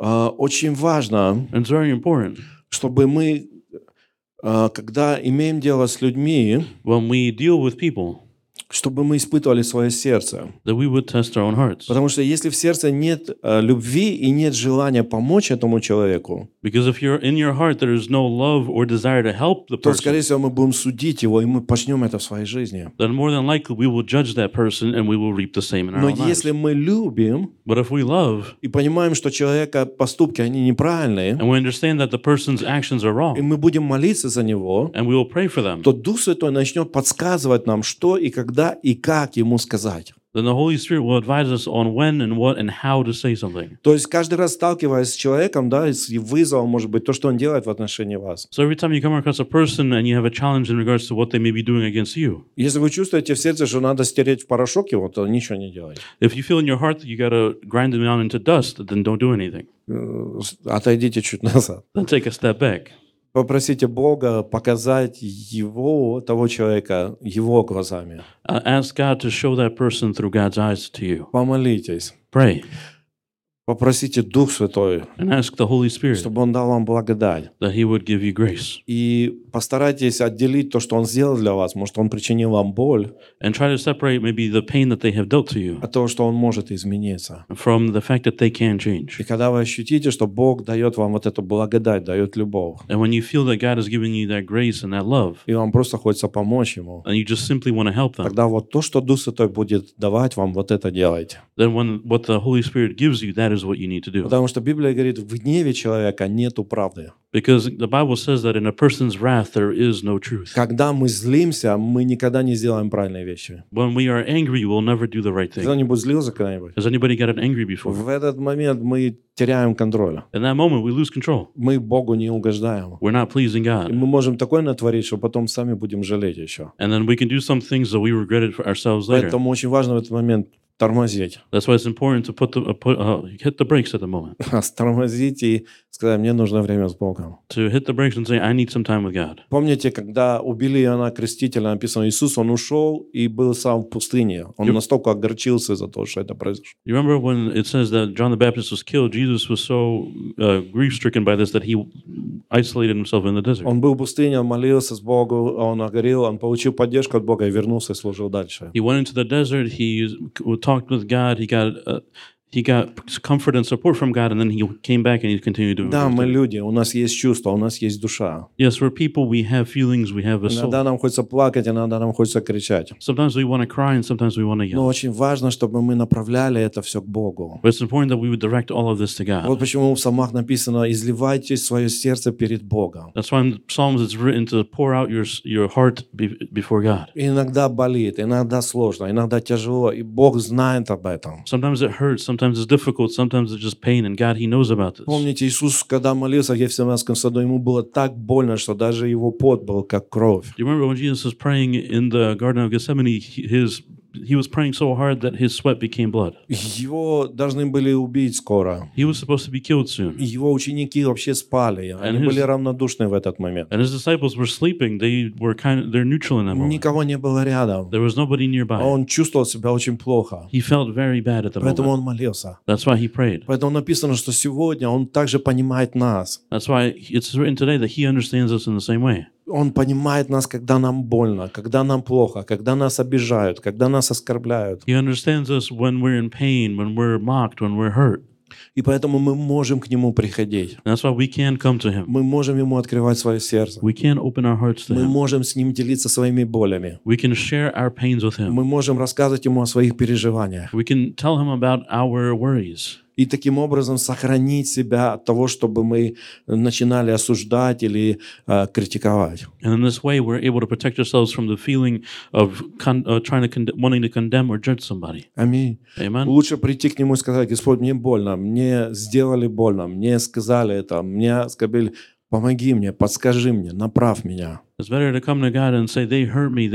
очень важно, And it's very important чтобы мы, когда имеем дело с людьми, when we deal with people чтобы мы испытывали свое сердце. that we would test our own hearts. Потому что если в сердце нет любви и нет желания помочь этому человеку, Because if you're in your heart there is no love or desire to help the то, скорее person, всего, мы будем судить его, и мы почнем это в своей жизни. then more than likely we will judge that person and we will reap the same in our Но own lives. если мы любим But if we love и понимаем, что человека поступки, они неправильные, and we understand that the person's actions are и wrong мы будем молиться за него, and we will pray for them, то Дух Святой начнет подсказывать нам, что и когда и как ему сказать. then the Holy Spirit will advise us on when and what and how to say something. То есть каждый раз сталкиваясь с человеком, да, с вызовом, может быть, то, что он делает в отношении вас. So every time you come across a person and you have a challenge in regards to what they may be doing against you, Если вы чувствуете в сердце, что надо стереть в порошок его, то ничего не делайте. if you feel in your heart that you got to grind them down into dust, then don't do anything. Отойдите чуть назад. Then take a step back. Попросите Бога показать его, того человека, его глазами. Ask God to show that person through God's eyes to you. Помолитесь. Pray Попросите Дух Святой, and ask the Holy Spirit чтобы Он дал вам благодать. that He would give you grace. И постарайтесь отделить то, что Он сделал для вас. Может, Он причинил вам боль, And try to separate maybe the pain that they have dealt to you от того, что Он может измениться. from the fact that they can change. И когда вы ощутите, что Бог дает вам вот эту благодать, дает любовь, And when you feel that God is giving you that grace and that love, и вам просто хочется помочь Ему, and you just simply want to help them, тогда вот то, что Дух Святой будет давать вам, вот это делайте. then when what the Holy Spirit gives you, that is what you need to do. Потому что Библия говорит, в гневе человека нету правды. Because the Bible says that in a person's wrath there is no truth. Когда мы злимся, мы никогда не сделаем правильные вещи. When we are angry, we'll never do the right thing. Кто-нибудь злился когда-нибудь? Has anybody gotten angry before? В этот момент мы теряем контроль. In that moment, we lose control. Мы Богу не угождаем. We're not pleasing И God. мы можем такое натворить, что потом сами будем жалеть еще. And then we can do some things that we regret it for ourselves later. Поэтому очень важно в этот момент тормозить. That's why it's important to hit the brakes at the moment. Тормозить и сказать, мне нужно время с Богом. To hit the brakes and say, I need some time with God. Помните, когда убили Иоанна Крестителя, написано, Иисус, Он ушел и был сам в пустыне. Он настолько огорчился за то, что это произошло. You remember when it says that John the Baptist was killed, Jesus was so grief-stricken by this that he isolated himself in the desert. Он был в пустыне, он молился с Богом, он огорел, он получил поддержку от Бога и вернулся и служил дальше. He went into the desert, he talked with God, he got comfort and support from God, and then he came back and he continued doing Да, what he мы was doing. люди, у нас есть чувства, у нас есть душа. Yes, we're people, we have feelings, we have a soul. Иногда нам хочется плакать, иногда нам хочется кричать. Sometimes we want to cry and sometimes we want to Но yell. очень важно, чтобы мы направляли это все к Богу. But it's important that we would direct all of this to God. Вот почему в псалмах написано «изливайте свое сердце перед Богом». That's why in the Psalms it's written to pour out your heart before God. И иногда болит, иногда сложно, иногда тяжело, и Бог знает об этом. Sometimes it hurts, sometimes it's difficult, sometimes it's just pain, and God, He knows about this. Помните, Иисус, когда молился в Гефсиманском саду, ему было так больно, что даже его пот был как кровь. Do you remember when Jesus was praying in the Garden of Gethsemane, he was praying so hard that his sweat became blood. Его должны были убить скоро. He was supposed to be killed soon. Его ученики вообще спали, они были равнодушны в этот момент. And his disciples were sleeping. They're neutral in that moment. Никого не было рядом. There was nobody nearby. Он чувствовал себя очень плохо. He felt very bad at the Поэтому moment. он молился. That's why he prayed. Поэтому написано, что сегодня он также понимает нас. That's why it's written today that he understands us in the same way. Он понимает нас, когда нам больно, когда нам плохо, когда нас обижают, когда нас оскорбляют. He understands us when we're in pain, when we're mocked, when we're hurt. И поэтому мы можем к Нему приходить. And that's why we can come to him. Мы можем Ему открывать свое сердце. We can open our hearts to Мы him. можем с Ним делиться своими болями. We can share our pains with him. Мы можем рассказывать Ему о своих переживаниях. We can tell him about our worries. И таким образом сохранить себя от того, чтобы мы начинали осуждать или критиковать. And in this way, we're able to protect ourselves from the feeling of wanting to condemn or judge somebody. Аминь. Amen. Лучше прийти к Нему и сказать: Господь, мне больно, мне сделали больно, мне сказали это, мне оскорбили. Помоги мне, подскажи мне, направь меня. It's better to come to God and say, they hurt me,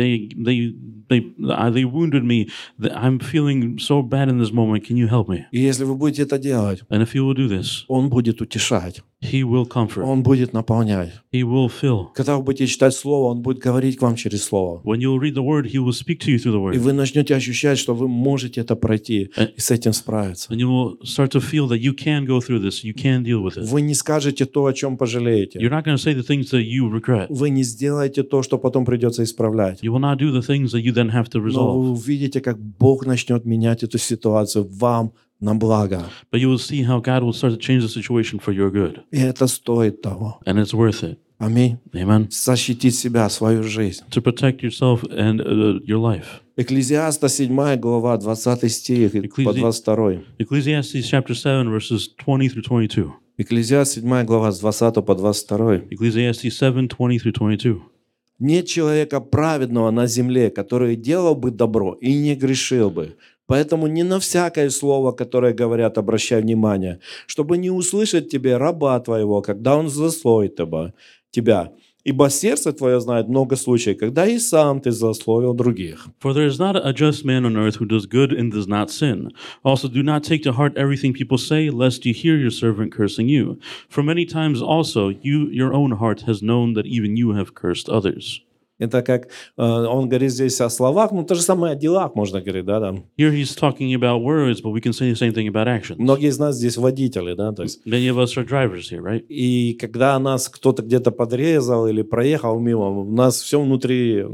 they wounded me, I'm feeling so bad in this moment, can you help me? И если вы будете это делать, And if you will do this, Он будет утешать, He will comfort, Он будет наполнять. He will fill. Когда вы будете читать Слово, Он будет говорить к вам через Слово. When you will read the Word, He will speak to you through the И Word. вы начнете ощущать, что вы можете это пройти и с этим справиться. And you will start to feel that you can go through this, you can deal with it. Вы не скажете то, о чем пожалеете. You're not going to say the things that you regret. Вы не сделаете то, что потом придется исправлять. You will not do the things that you then have to Но вы resolve. увидите, как Бог начнет менять эту ситуацию вам на благо. But you will see how God will start to change the situation for your good. И это стоит того. And it's worth it. Аминь. Amen. Защитить себя, свою жизнь. To protect yourself and your life. Экклезиаста 7 глава, 20 стих по 22. Ecclesiastes chapter 7, verses 20 through 22. Экклезиаст 7 глава с 20 по 22. Ecclesiastes 7, 20 through 22. Нет человека праведного на земле, который делал бы добро и не грешил бы. Поэтому не на всякое слово, которое говорят, обращай внимание, чтобы не услышать тебе раба твоего, когда он злословит тебя. Ибо сердце твое знает много случаев, когда и сам ты злословил других. For there is not a just man on earth who does good and does not sin. Also do not take to heart everything people say, lest you hear your servant cursing you. For many times also your own heart has known that even you have cursed others. Это как он говорит здесь о словах, но то же самое о делах можно говорить, да, там. Here he's talking about words, but we can say the same thing about actions. Многие из нас здесь водители, да, то есть. Many of us are drivers here, right? И когда нас кто-то где-то подрезал или проехал мимо, у нас все внутри,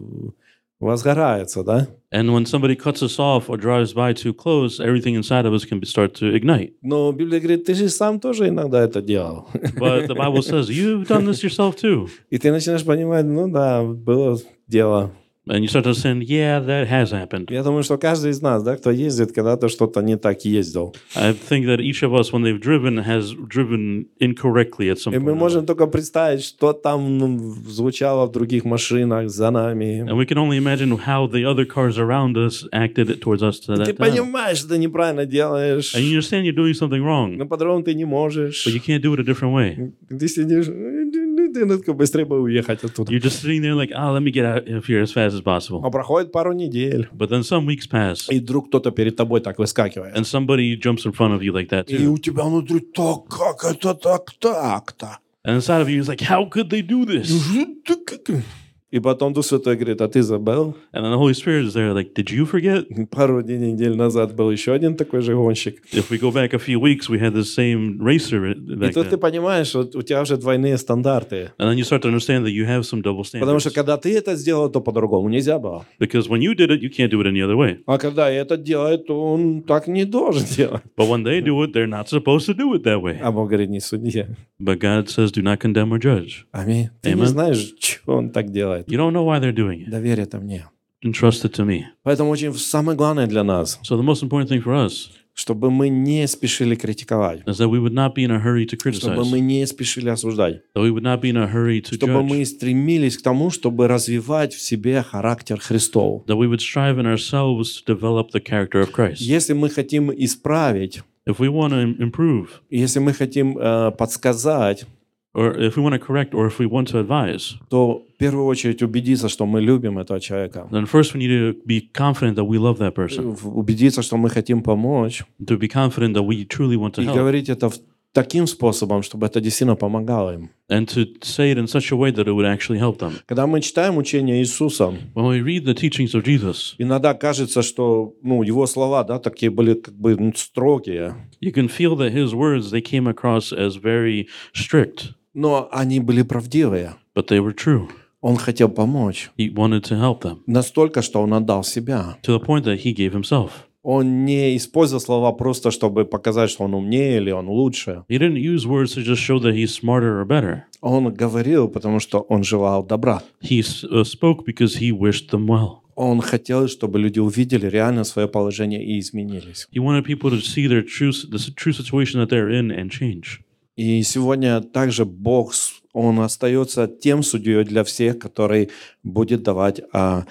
возгорается, да. And when somebody cuts us off or drives by too close, everything inside of us can start to ignite. Но Библия говорит, ты же сам тоже иногда это делал. But the Bible says, you've done this yourself too. И ты начинаешь понимать, да, было дело. And you start to say, yeah, that has happened. Я думаю, что каждый из нас, да, кто ездит, когда-то что-то не так ездил. I think that each of us, when they've driven, has driven incorrectly at some И point. мы можем только представить, что там звучало в других машинах за нами. And we can only imagine how the other cars around us acted towards us to Ты that time. понимаешь, что ты неправильно делаешь, And you understand you're doing something wrong, но по-другому ты не можешь. but you can't do it a different way. Ты сидишь, Ты такой, быстрее бы уехать оттуда. You're just sitting there like, oh, let me get out of here as fast as possible. А проходит пару недель, But then some weeks pass, и вдруг кто-то перед тобой так выскакивает. and somebody jumps in front of you like that И too. у тебя внутри, так, как это так-то? And inside of you is like, how could they do this? И потом Дух Святой говорит, а ты забыл? And then the Holy Spirit is there like, did you forget? Пару недель назад был еще один такой же гонщик. If we go back a few weeks, we had this same racer И back тут ты then. понимаешь, что у тебя уже двойные стандарты. And then you start to understand that you have some double Потому standards. что когда ты это сделал, то по-другому нельзя было. Because when you did it, you can't do it any other way. А когда это делает, то он так не должен делать. But when they do it, they're not supposed to do it that way. А Бог говорит, не суди. But God says, do not condemn or judge. Аминь. Ты не Amen. знаешь, что он так делает. You don't know why they're doing it. Доверь это мне. Entrust it to me. Поэтому очень самое главное для нас, So the most important thing for us чтобы мы не спешили критиковать, is that we would not be in a hurry to чтобы criticize, мы не спешили осуждать, that we would not be in a hurry to чтобы мы judge, стремились к тому, чтобы развивать в себе характер Христов. that we would strive in ourselves to develop the character of Christ. Если мы хотим исправить, If we want to improve, если мы хотим подсказать, or if we want to correct, or if we want to advise, то в первую очередь убедиться, что мы любим этого человека, then first we need to be confident that we love that person, убедиться, что мы хотим помочь, to be confident that we truly want to и help, говорить это таким способом, чтобы это действительно помогало им. and to say it in such a way that it would actually help them. Когда мы читаем учение Иисуса, When we read the teachings of Jesus, иногда кажется, что его слова, такие были как бы строгие, you can feel that his words, they came across as very strict, но они были правдивые. but they were true. Он хотел помочь He wanted to help them настолько, что он отдал себя. to the point that he gave himself. Он не использовал слова просто, чтобы показать, что он умнее или он лучше. He didn't use words to just show that he's smarter or better. Он говорил, потому что он желал добра. He spoke because he wished them well. Он хотел, чтобы люди увидели реально свое положение и изменились. He wanted people to see the true situation that they're in and change. И сегодня также Бог, Он остается тем судьей для всех, который будет давать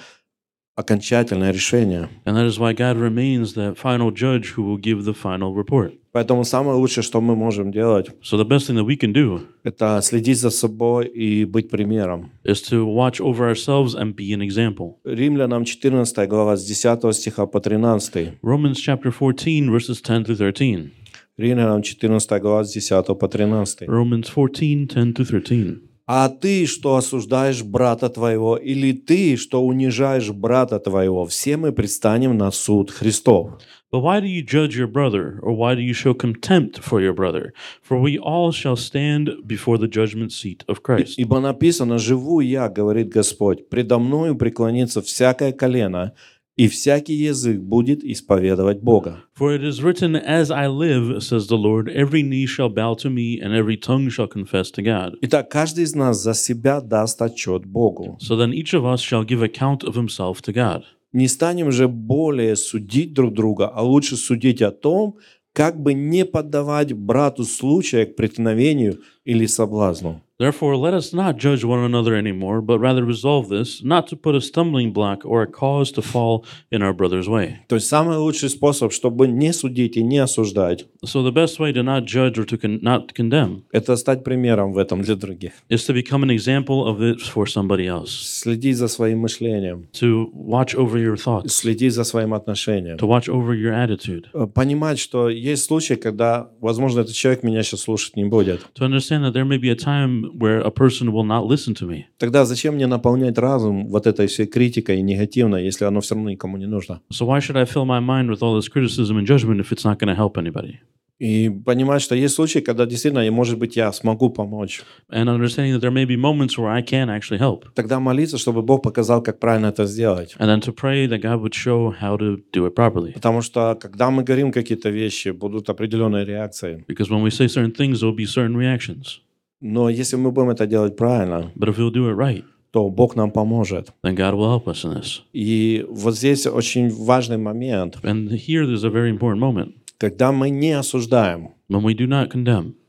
окончательное решение. And that is why God remains that final judge who will give the final report. Поэтому самое лучшее, что мы можем делать, So the best thing that we can do это следить за собой и быть примером. is to watch over ourselves and be an example. Римлянам 14 глава с 10 стиха по 13. Romans chapter 14, verses 10 through 13. Римлянам 14 глава с 10 по 13. Romans 14, 10 to 13. «А ты, что осуждаешь брата твоего, или ты, что унижаешь брата твоего, все мы предстанем на суд Христов». But why do you judge your brother, or why do you show contempt for your brother? For we all shall stand before the judgment seat of Christ. «Ибо написано, живу я, говорит Господь, предо мною преклонится всякое колено, и всякий язык будет исповедовать Бога». For it is written, As I live, says the Lord, every knee shall bow to me, and every tongue shall confess to God. Итак, каждый из нас за себя даст отчет Богу. So then each of us shall give account of himself to God. Не станем же более судить друг друга, а лучше судить о том, как бы не поддавать брату случая к преткновению или соблазну. Therefore, let us not judge one another anymore, but rather resolve this, not to put a stumbling block or a cause to fall in our brother's way. То есть самый лучший способ, чтобы не судить и не осуждать, So the best way to not judge or to not condemn это стать примером в этом для других. is to become an example of it for somebody else. Следить за своим мышлением, To watch over your thoughts, следить за своим отношением. to watch over your attitude, Понимать, что есть случаи, когда, возможно, этот человек меня сейчас слушать не будет. to understand that there may be a time where a person will not listen to me. Тогда зачем мне наполнять разум вот этой всей критикой и негативной, если оно все равно никому не нужно? So why should I fill my mind with all this criticism and judgment if it's not going to help anybody? И понимать, что есть случаи, когда действительно, может быть, я смогу помочь. And understanding that there may be moments where I can actually help. Тогда молиться, чтобы Бог показал, как правильно это сделать. And then to pray that God would show how to do it properly. Потому что, когда мы говорим какие-то вещи, будут определенные реакции. Because when we say certain things, there will be certain reactions. Но если мы будем это делать правильно, But if we'll do it right, то Бог нам поможет. then God will help us in this. И вот здесь очень важный момент. And here there's a very important moment. Когда мы не осуждаем, When we do not condemn,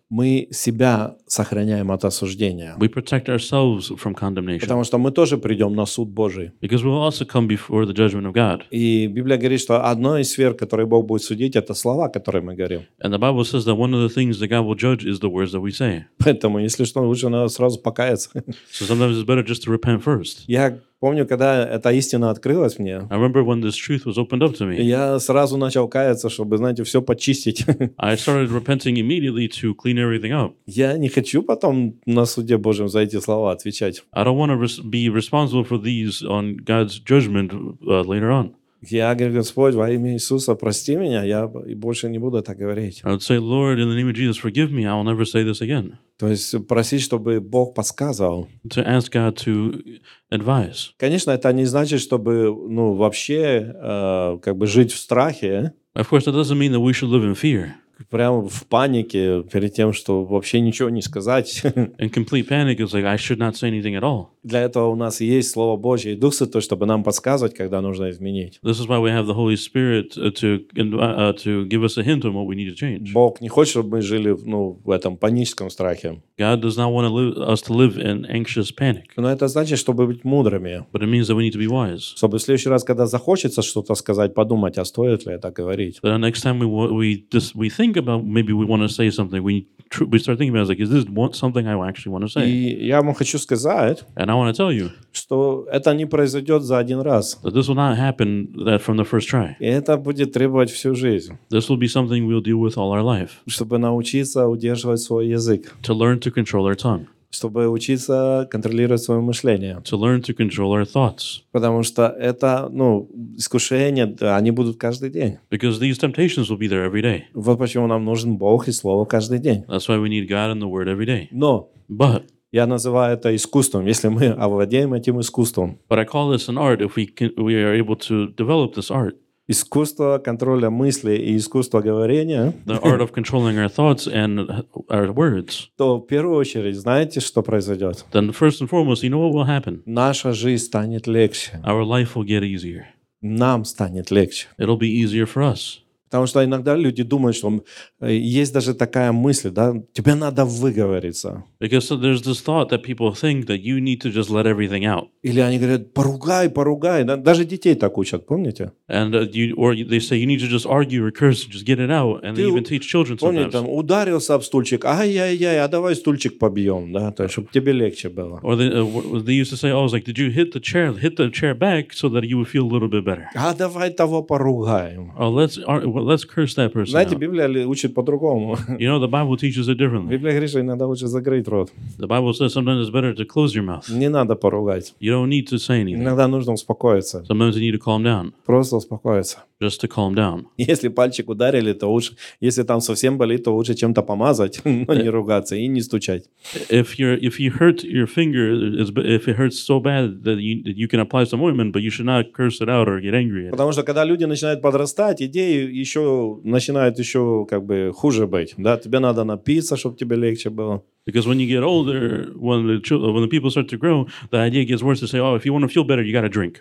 мы себя сохраняем от осуждения. We protect ourselves from condemnation. Потому что мы тоже придем на суд Божий. Because we'll also come before the judgment of God. И Библия говорит, что одно из сфер, которые Бог будет судить, это слова, которые мы говорим. And the Bible says that one of the things that God will judge is the words that we say. Поэтому, если что, лучше надо сразу покаяться. So sometimes it's better just to repent first. Я помню, когда эта истина открылась мне, I remember when this truth was opened up to me. я сразу начал каяться, чтобы, знаете, все почистить. I started repenting immediately to clean everything up. Я не хочу потом на суде Божьем за эти слова отвечать. I don't want to be responsible for these on God's judgment later on. Я говорю, Господь, во имя Иисуса, прости меня, я и больше не буду так говорить. I would say, Lord, in the name of Jesus, forgive me. I will never say this again. То есть просить, чтобы Бог подсказывал. To ask God to advise. Конечно, это не значит, чтобы, вообще, как бы жить в страхе, Of course, that doesn't mean that we should live in fear. прямо в панике перед тем, что вообще ничего не сказать. In complete panic, it's like, I should not say anything at all. Для этого у нас есть Слово Божье и Дух Святой, чтобы нам подсказывать, когда нужно изменить. This is why we have the Holy Spirit to give us a hint on what we need to change. Бог не хочет, чтобы мы жили в этом паническом страхе. God does not want us to live in anxious panic. Но это значит, чтобы быть мудрыми. But it means that we need to be wise. Чтобы в следующий раз, когда захочется что-то сказать, подумать, а стоит ли это говорить. That next time we think about maybe we want to say something, we start thinking about it, like, is this something I actually want to say? И я вам хочу сказать, And I want to tell you что это не произойдет за один раз. that this will not happen from the first try. И это будет требовать всю жизнь, This will be something we'll deal with all our life. чтобы научиться удерживать свой язык, To learn to control our tongue. чтобы учиться контролировать свое мышление. To learn to control our thoughts. Потому что это, искушения, они будут каждый день. Because these temptations will be there every day. Вот почему нам нужен Бог и Слово каждый день. That's why we need God and the Word every day. Но But я называю это искусством, если мы овладеем этим искусством. I call this an art if we are able to develop this art. Искусство контроля мысли и искусство говорения, The art of controlling our thoughts and our words. то в первую очередь, знаете, что произойдет? Then first and foremost, you know what will happen? Наша жизнь станет легче. Our life will get easier. Нам станет легче. It'll be easier for us. Потому что иногда люди думают, что есть даже такая мысль, да, тебе надо выговориться. Because there's this thought that people think that you need to just let everything out. Или они говорят, поругай. Даже детей так учат, помните? And they say you need to just argue or curse and just get it out. And they even teach children Помните, sometimes. там, ударился об стульчик, ай-яй-яй, а давай стульчик побьем, да, то есть, чтобы тебе легче было. Or they used to say, oh, it's like, did you hit the chair back so that you would feel a little bit better? А давай того поругаем. Oh, let's curse that person Знаете, out. Библия учит по-другому. You know, the Bible teaches it differently. Библия говорит, что иногда лучше закрыть рот. The Bible says sometimes it's better to close your mouth. Не надо поругать. You don't need to say anything. Иногда нужно успокоиться. Sometimes you need to calm down, Просто успокоиться. just to calm down. Если пальчик ударили, то лучше, если там совсем болит, то лучше чем-то помазать, но не ругаться и не стучать. If you hurt your finger, if it hurts so bad that you can apply some ointment, but you should not curse it out or get angry at it. Потому что когда люди начинают подрастать, идеи еще начинают еще как бы хуже быть. Да? Тебе надо напиться, чтобы тебе легче было. Because when you get older, when the people start to grow, the idea gets worse to say, oh, if you want to feel better, you got to drink.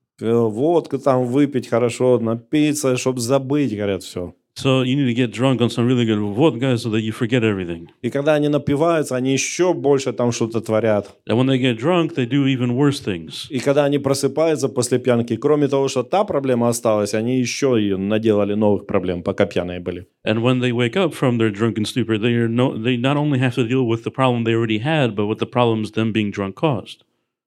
Водку там выпить хорошо, напиться, чтобы забыть, говорят, все. So you need to get drunk on some really good vodka so that you forget everything. И когда они напиваются, они еще больше там что-то творят. And when they get drunk, they do even worse things. И когда они просыпаются после пьянки, кроме того, что та проблема осталась, они еще и наделали новых проблем, пока пьяные были. And when they wake up from their drunken stupor, they not only have to deal with the problem they already had, but with the problems them being drunk caused.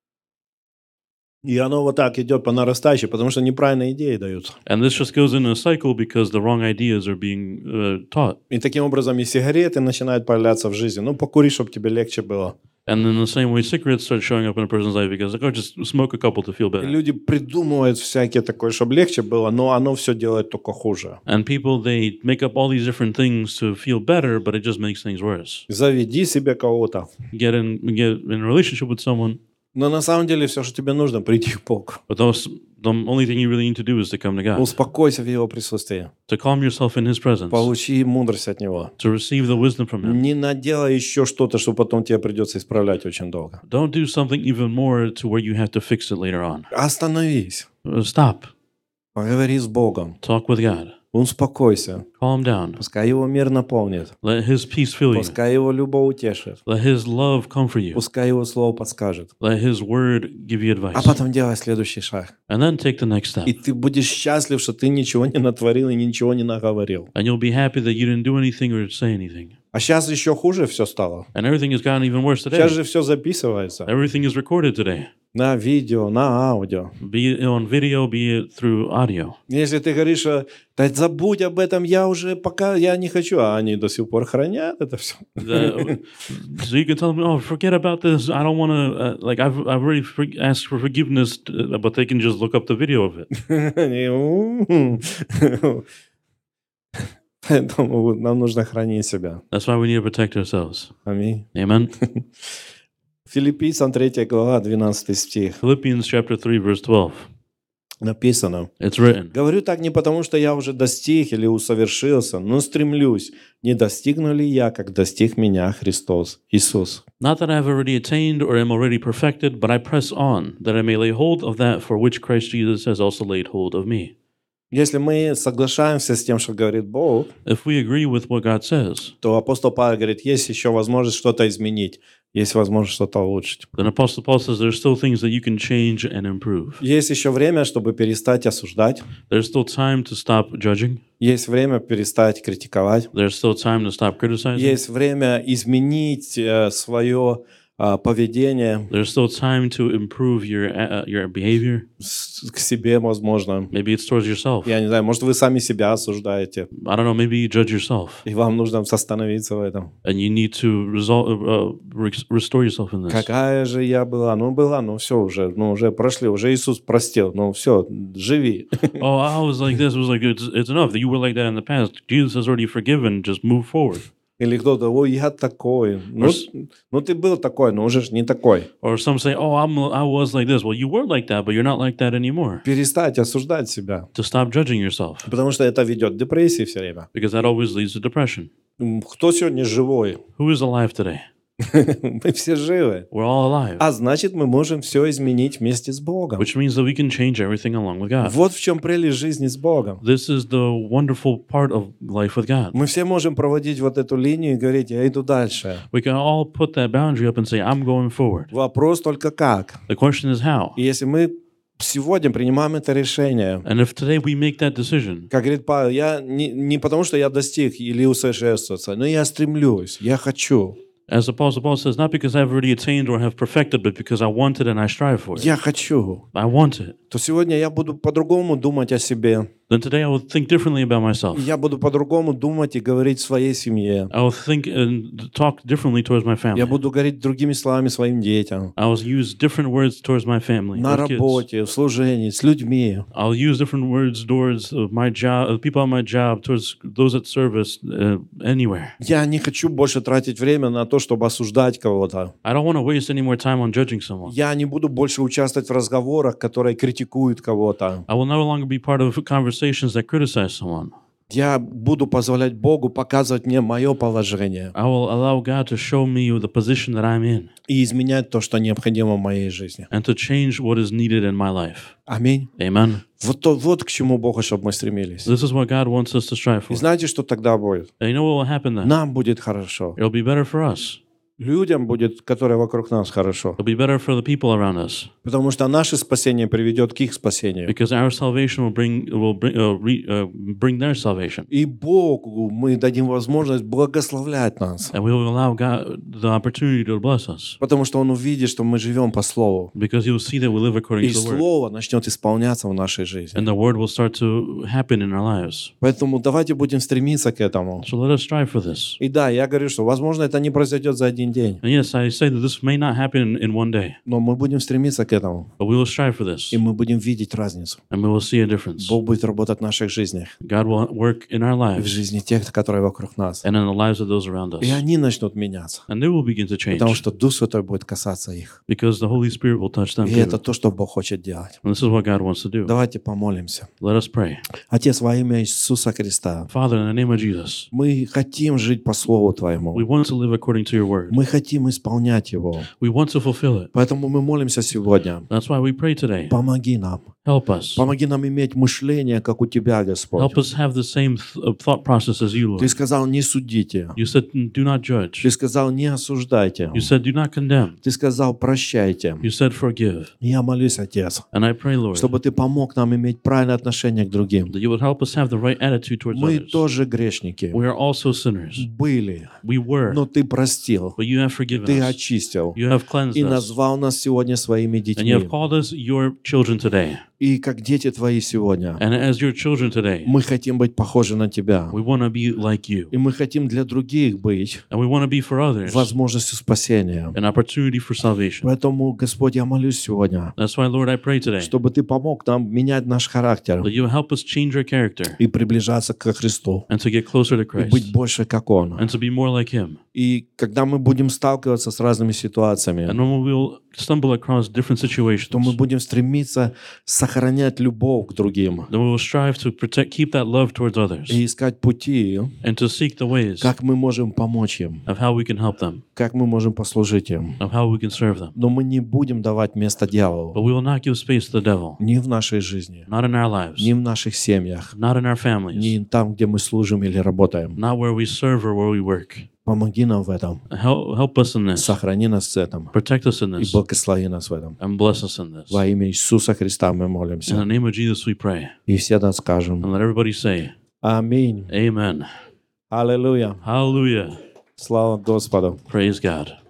И оно вот так идет по нарастающей, потому что неправильные идеи даются. And this just goes in a cycle because the wrong ideas are being taught. И таким образом и сигареты начинают появляться в жизни. Ну, покури, чтобы тебе легче было. And in the same way, cigarettes start showing up in a person's life because, like, oh, just smoke a couple to feel И better. люди придумывают всякие такое, чтобы легче было, но оно все делает только хуже. And people, they make up all these different things to feel better, but it just makes things worse. Заведи себе кого-то. Get in a relationship with someone, Но на самом деле все, что тебе нужно, прийти к Богу. but the only thing you really need to do is to come to God, Успокойся в Его присутствии. to calm yourself in His presence, Получи мудрость от Него. to receive the wisdom from Him. Не наделай еще что-то, что потом тебе придется исправлять очень долго. Don't do something even more to where you have to fix it later on. Остановись. Stop. Поговори с Богом. Talk with God. Успокойся. Calm down. Пускай Его мир наполнит. Let His peace fill you. Пускай Его любовь утешит. Let His love comfort you. Пускай Его Слово подскажет. Let His word give you А advice. потом делай следующий шаг. And then take the next step. И ты будешь счастлив, что ты ничего не натворил и ничего не наговорил. And you'll be happy that you didn't do anything or say anything. А сейчас еще хуже все стало. And everything has gotten even worse Сейчас today. же все записывается. Everything is recorded today. На видео, на аудио. Be it on video, be it through audio. Если ты говоришь, что да забудь об этом, я уже пока я не хочу, а они до сих пор хранят это все. So you can tell them, oh, forget about this. I don't want to, like, I've already asked for forgiveness, but they can just look up the video of it. Поэтому нам нужно хранить себя. That's why we need to protect ourselves. Аминь. Amen. Филиппийцам 3 глава, 12 стих. Philippians chapter 3, verse 12. Написано. It's written. Говорю так не потому, что я уже достиг или усовершился, но стремлюсь, не достигну ли я, как достиг меня Христос, Иисус. Not that I have already attained or am already perfected, but I press on, that I may lay hold of that for which Christ Jesus has also laid hold of me. Если мы соглашаемся с тем, что говорит Бог, If we agree with what God says, то апостол Павел говорит, есть еще возможность что-то изменить, есть возможность что-то улучшить. then Apostle Paul says there's still things that you can change and improve. Есть еще время, чтобы перестать осуждать, There's still time to stop judging. есть время перестать критиковать, There's still time to stop criticizing. есть время изменить свое поведение There's still time to improve your behavior. к себе, возможно. Maybe it's towards yourself. Я не знаю, может, вы сами себя осуждаете, I don't know. Maybe you judge yourself, и вам нужно остановиться в этом. and you need to restore yourself in this. Какая же я была? Ну все уже, уже прошли, уже Иисус простил, все, живи. Oh, I was like this. It was like it's enough that you were like that in the past. Jesus has already forgiven. Just move forward. Или кто-то, ой, я такой. Ну ты был такой, но уже ж не такой. Or some say, oh, I was like this. Well, you were like that, but you're not like that anymore. Перестать осуждать себя, To stop judging yourself, потому что это ведет к депрессии все время. because that always leads to depression. Кто сегодня живой? Who is alive today? Мы все живы. We're all alive, А значит, мы можем все изменить вместе с Богом. which means that we can change everything along with God. Вот в чем прелесть жизни с Богом. This is the wonderful part of life with God. Мы все можем проводить вот эту линию и говорить, я иду дальше. We can all put that boundary up and say, I'm going forward. Вопрос только как. The question is how. И если мы сегодня принимаем это решение, And if today we make that decision, как говорит Павел, я не потому, что я достиг или усовершенствовался, но я стремлюсь, я хочу. as Apostle Paul says, not because I've already attained or have perfected, but because I want it and I strive for it. Я хочу. I want it. То сегодня я буду по-другому думать о себе. Then today I will think differently about myself. Я буду по-другому думать и говорить своей семье. I will think and talk differently towards my family. Я буду говорить другими словами своим детям. I will use different words towards my family, На with kids. работе, в служении, с людьми. I'll use different words towards my job, people on my job, towards those at service, anywhere. Я не хочу больше тратить время на то, чтобы осуждать кого-то. I don't want to waste any more time on judging someone. Я не буду больше участвовать в разговорах, которые критикуют кого-то. I will no longer be part of conversations that criticize someone. Я буду позволять Богу показывать мне мое положение I will allow God to show me the position that I'm in и изменять то, что необходимо в моей жизни. and to change what is needed in my life. Аминь. Amen. Вот к чему Бога, чтобы мы стремились. This is what God wants us to strive И for. знаете, что тогда будет? And you know what will happen then? Нам будет хорошо. It'll be better for us. Людям будет, которые вокруг нас, хорошо. It'll be better for the people around us Потому что наше спасение приведет к их спасению. because our salvation will bring their salvation. И Богу мы дадим возможность благословлять нас. And we will allow God the opportunity to bless us Потому что Он увидит, что мы живем по Слову. because He will see that we live according И to the Word. Слово начнет исполняться в нашей жизни. And the Word will start to happen in our lives. Поэтому давайте будем стремиться к этому. So let us strive for this. И да, я говорю, что, возможно, это не произойдет за один день, And yes, I say that this may not happen in one day, но мы будем стремиться к этому. but we will strive for this. И мы будем видеть разницу. And we will see a difference. Бог будет работать в наших жизнях, God will work in our в lives жизни тех, которые вокруг нас. and in the lives of those around us. И они начнут меняться, And they will begin to change потому что Дух Святой будет касаться их. because the Holy Spirit will touch them И это too. то, что Бог хочет делать. And this is what God wants to do. Давайте помолимся. Let us pray. Отец, во имя Иисуса Христа, Father, in the name of Jesus, мы хотим жить по Слову we want Твоему. to live according to your word. Мы хотим исполнять Его. We want to fulfill it. Поэтому мы молимся сегодня, сегодня. That's why we pray today. Помоги нам. Help us. Помоги нам иметь мышление, как у Тебя, Господь. Help us have the same thought process as you, Ты Lord. сказал, не судите. You said, do not judge. Ты сказал, не осуждайте. You said, do not condemn. Ты сказал, прощайте. You said, forgive. Я молюсь, Отец, And I pray, Lord, чтобы Ты помог нам иметь правильное отношение к другим. that you would help us have the right attitude towards Мы others. тоже грешники. We are also sinners. Были, We were, но Ты простил. but you have forgiven Ты us. очистил. You have cleansed И us. назвал нас сегодня своими And you детьми. have called us your children today. И как дети Твои сегодня, And as your children today, мы хотим быть похожи на Тебя. we want to be like you. И мы хотим для других быть And we want to be for others возможностью спасения. an opportunity for salvation. Поэтому, Господь, я молюсь сегодня, That's why, Lord, I pray today чтобы Ты помог нам менять наш характер that you will help us change our character и приближаться к Христу, and to get closer to и быть Christ больше, как Он. and to be more like Him. И когда мы будем сталкиваться с разными And ситуациями, when we will stumble across different то мы situations, будем стремиться сохранять любовь к другим then we will strive to protect, keep that love towards others и искать пути, and to seek the ways как мы можем помочь им, of how we can help them, как мы можем послужить им. of how we can serve them. Но мы не будем давать место But дьяволу we will not give space to the devil, ни в нашей жизни, not in our lives, ни в наших семьях, not in our families, ни там, где мы служим или работаем. not where we serve or where we work. Помоги нам в этом, Help us in this, сохрани нас в этом protect us in и this, благослови нас в этом. and bless us in this. Во имя Иисуса Христа мы In the молимся. name of Jesus we pray. И все нас And скажем let everybody say, Аминь. Amen. Аллилуйя. Hallelujah. Слава Господу. Praise God.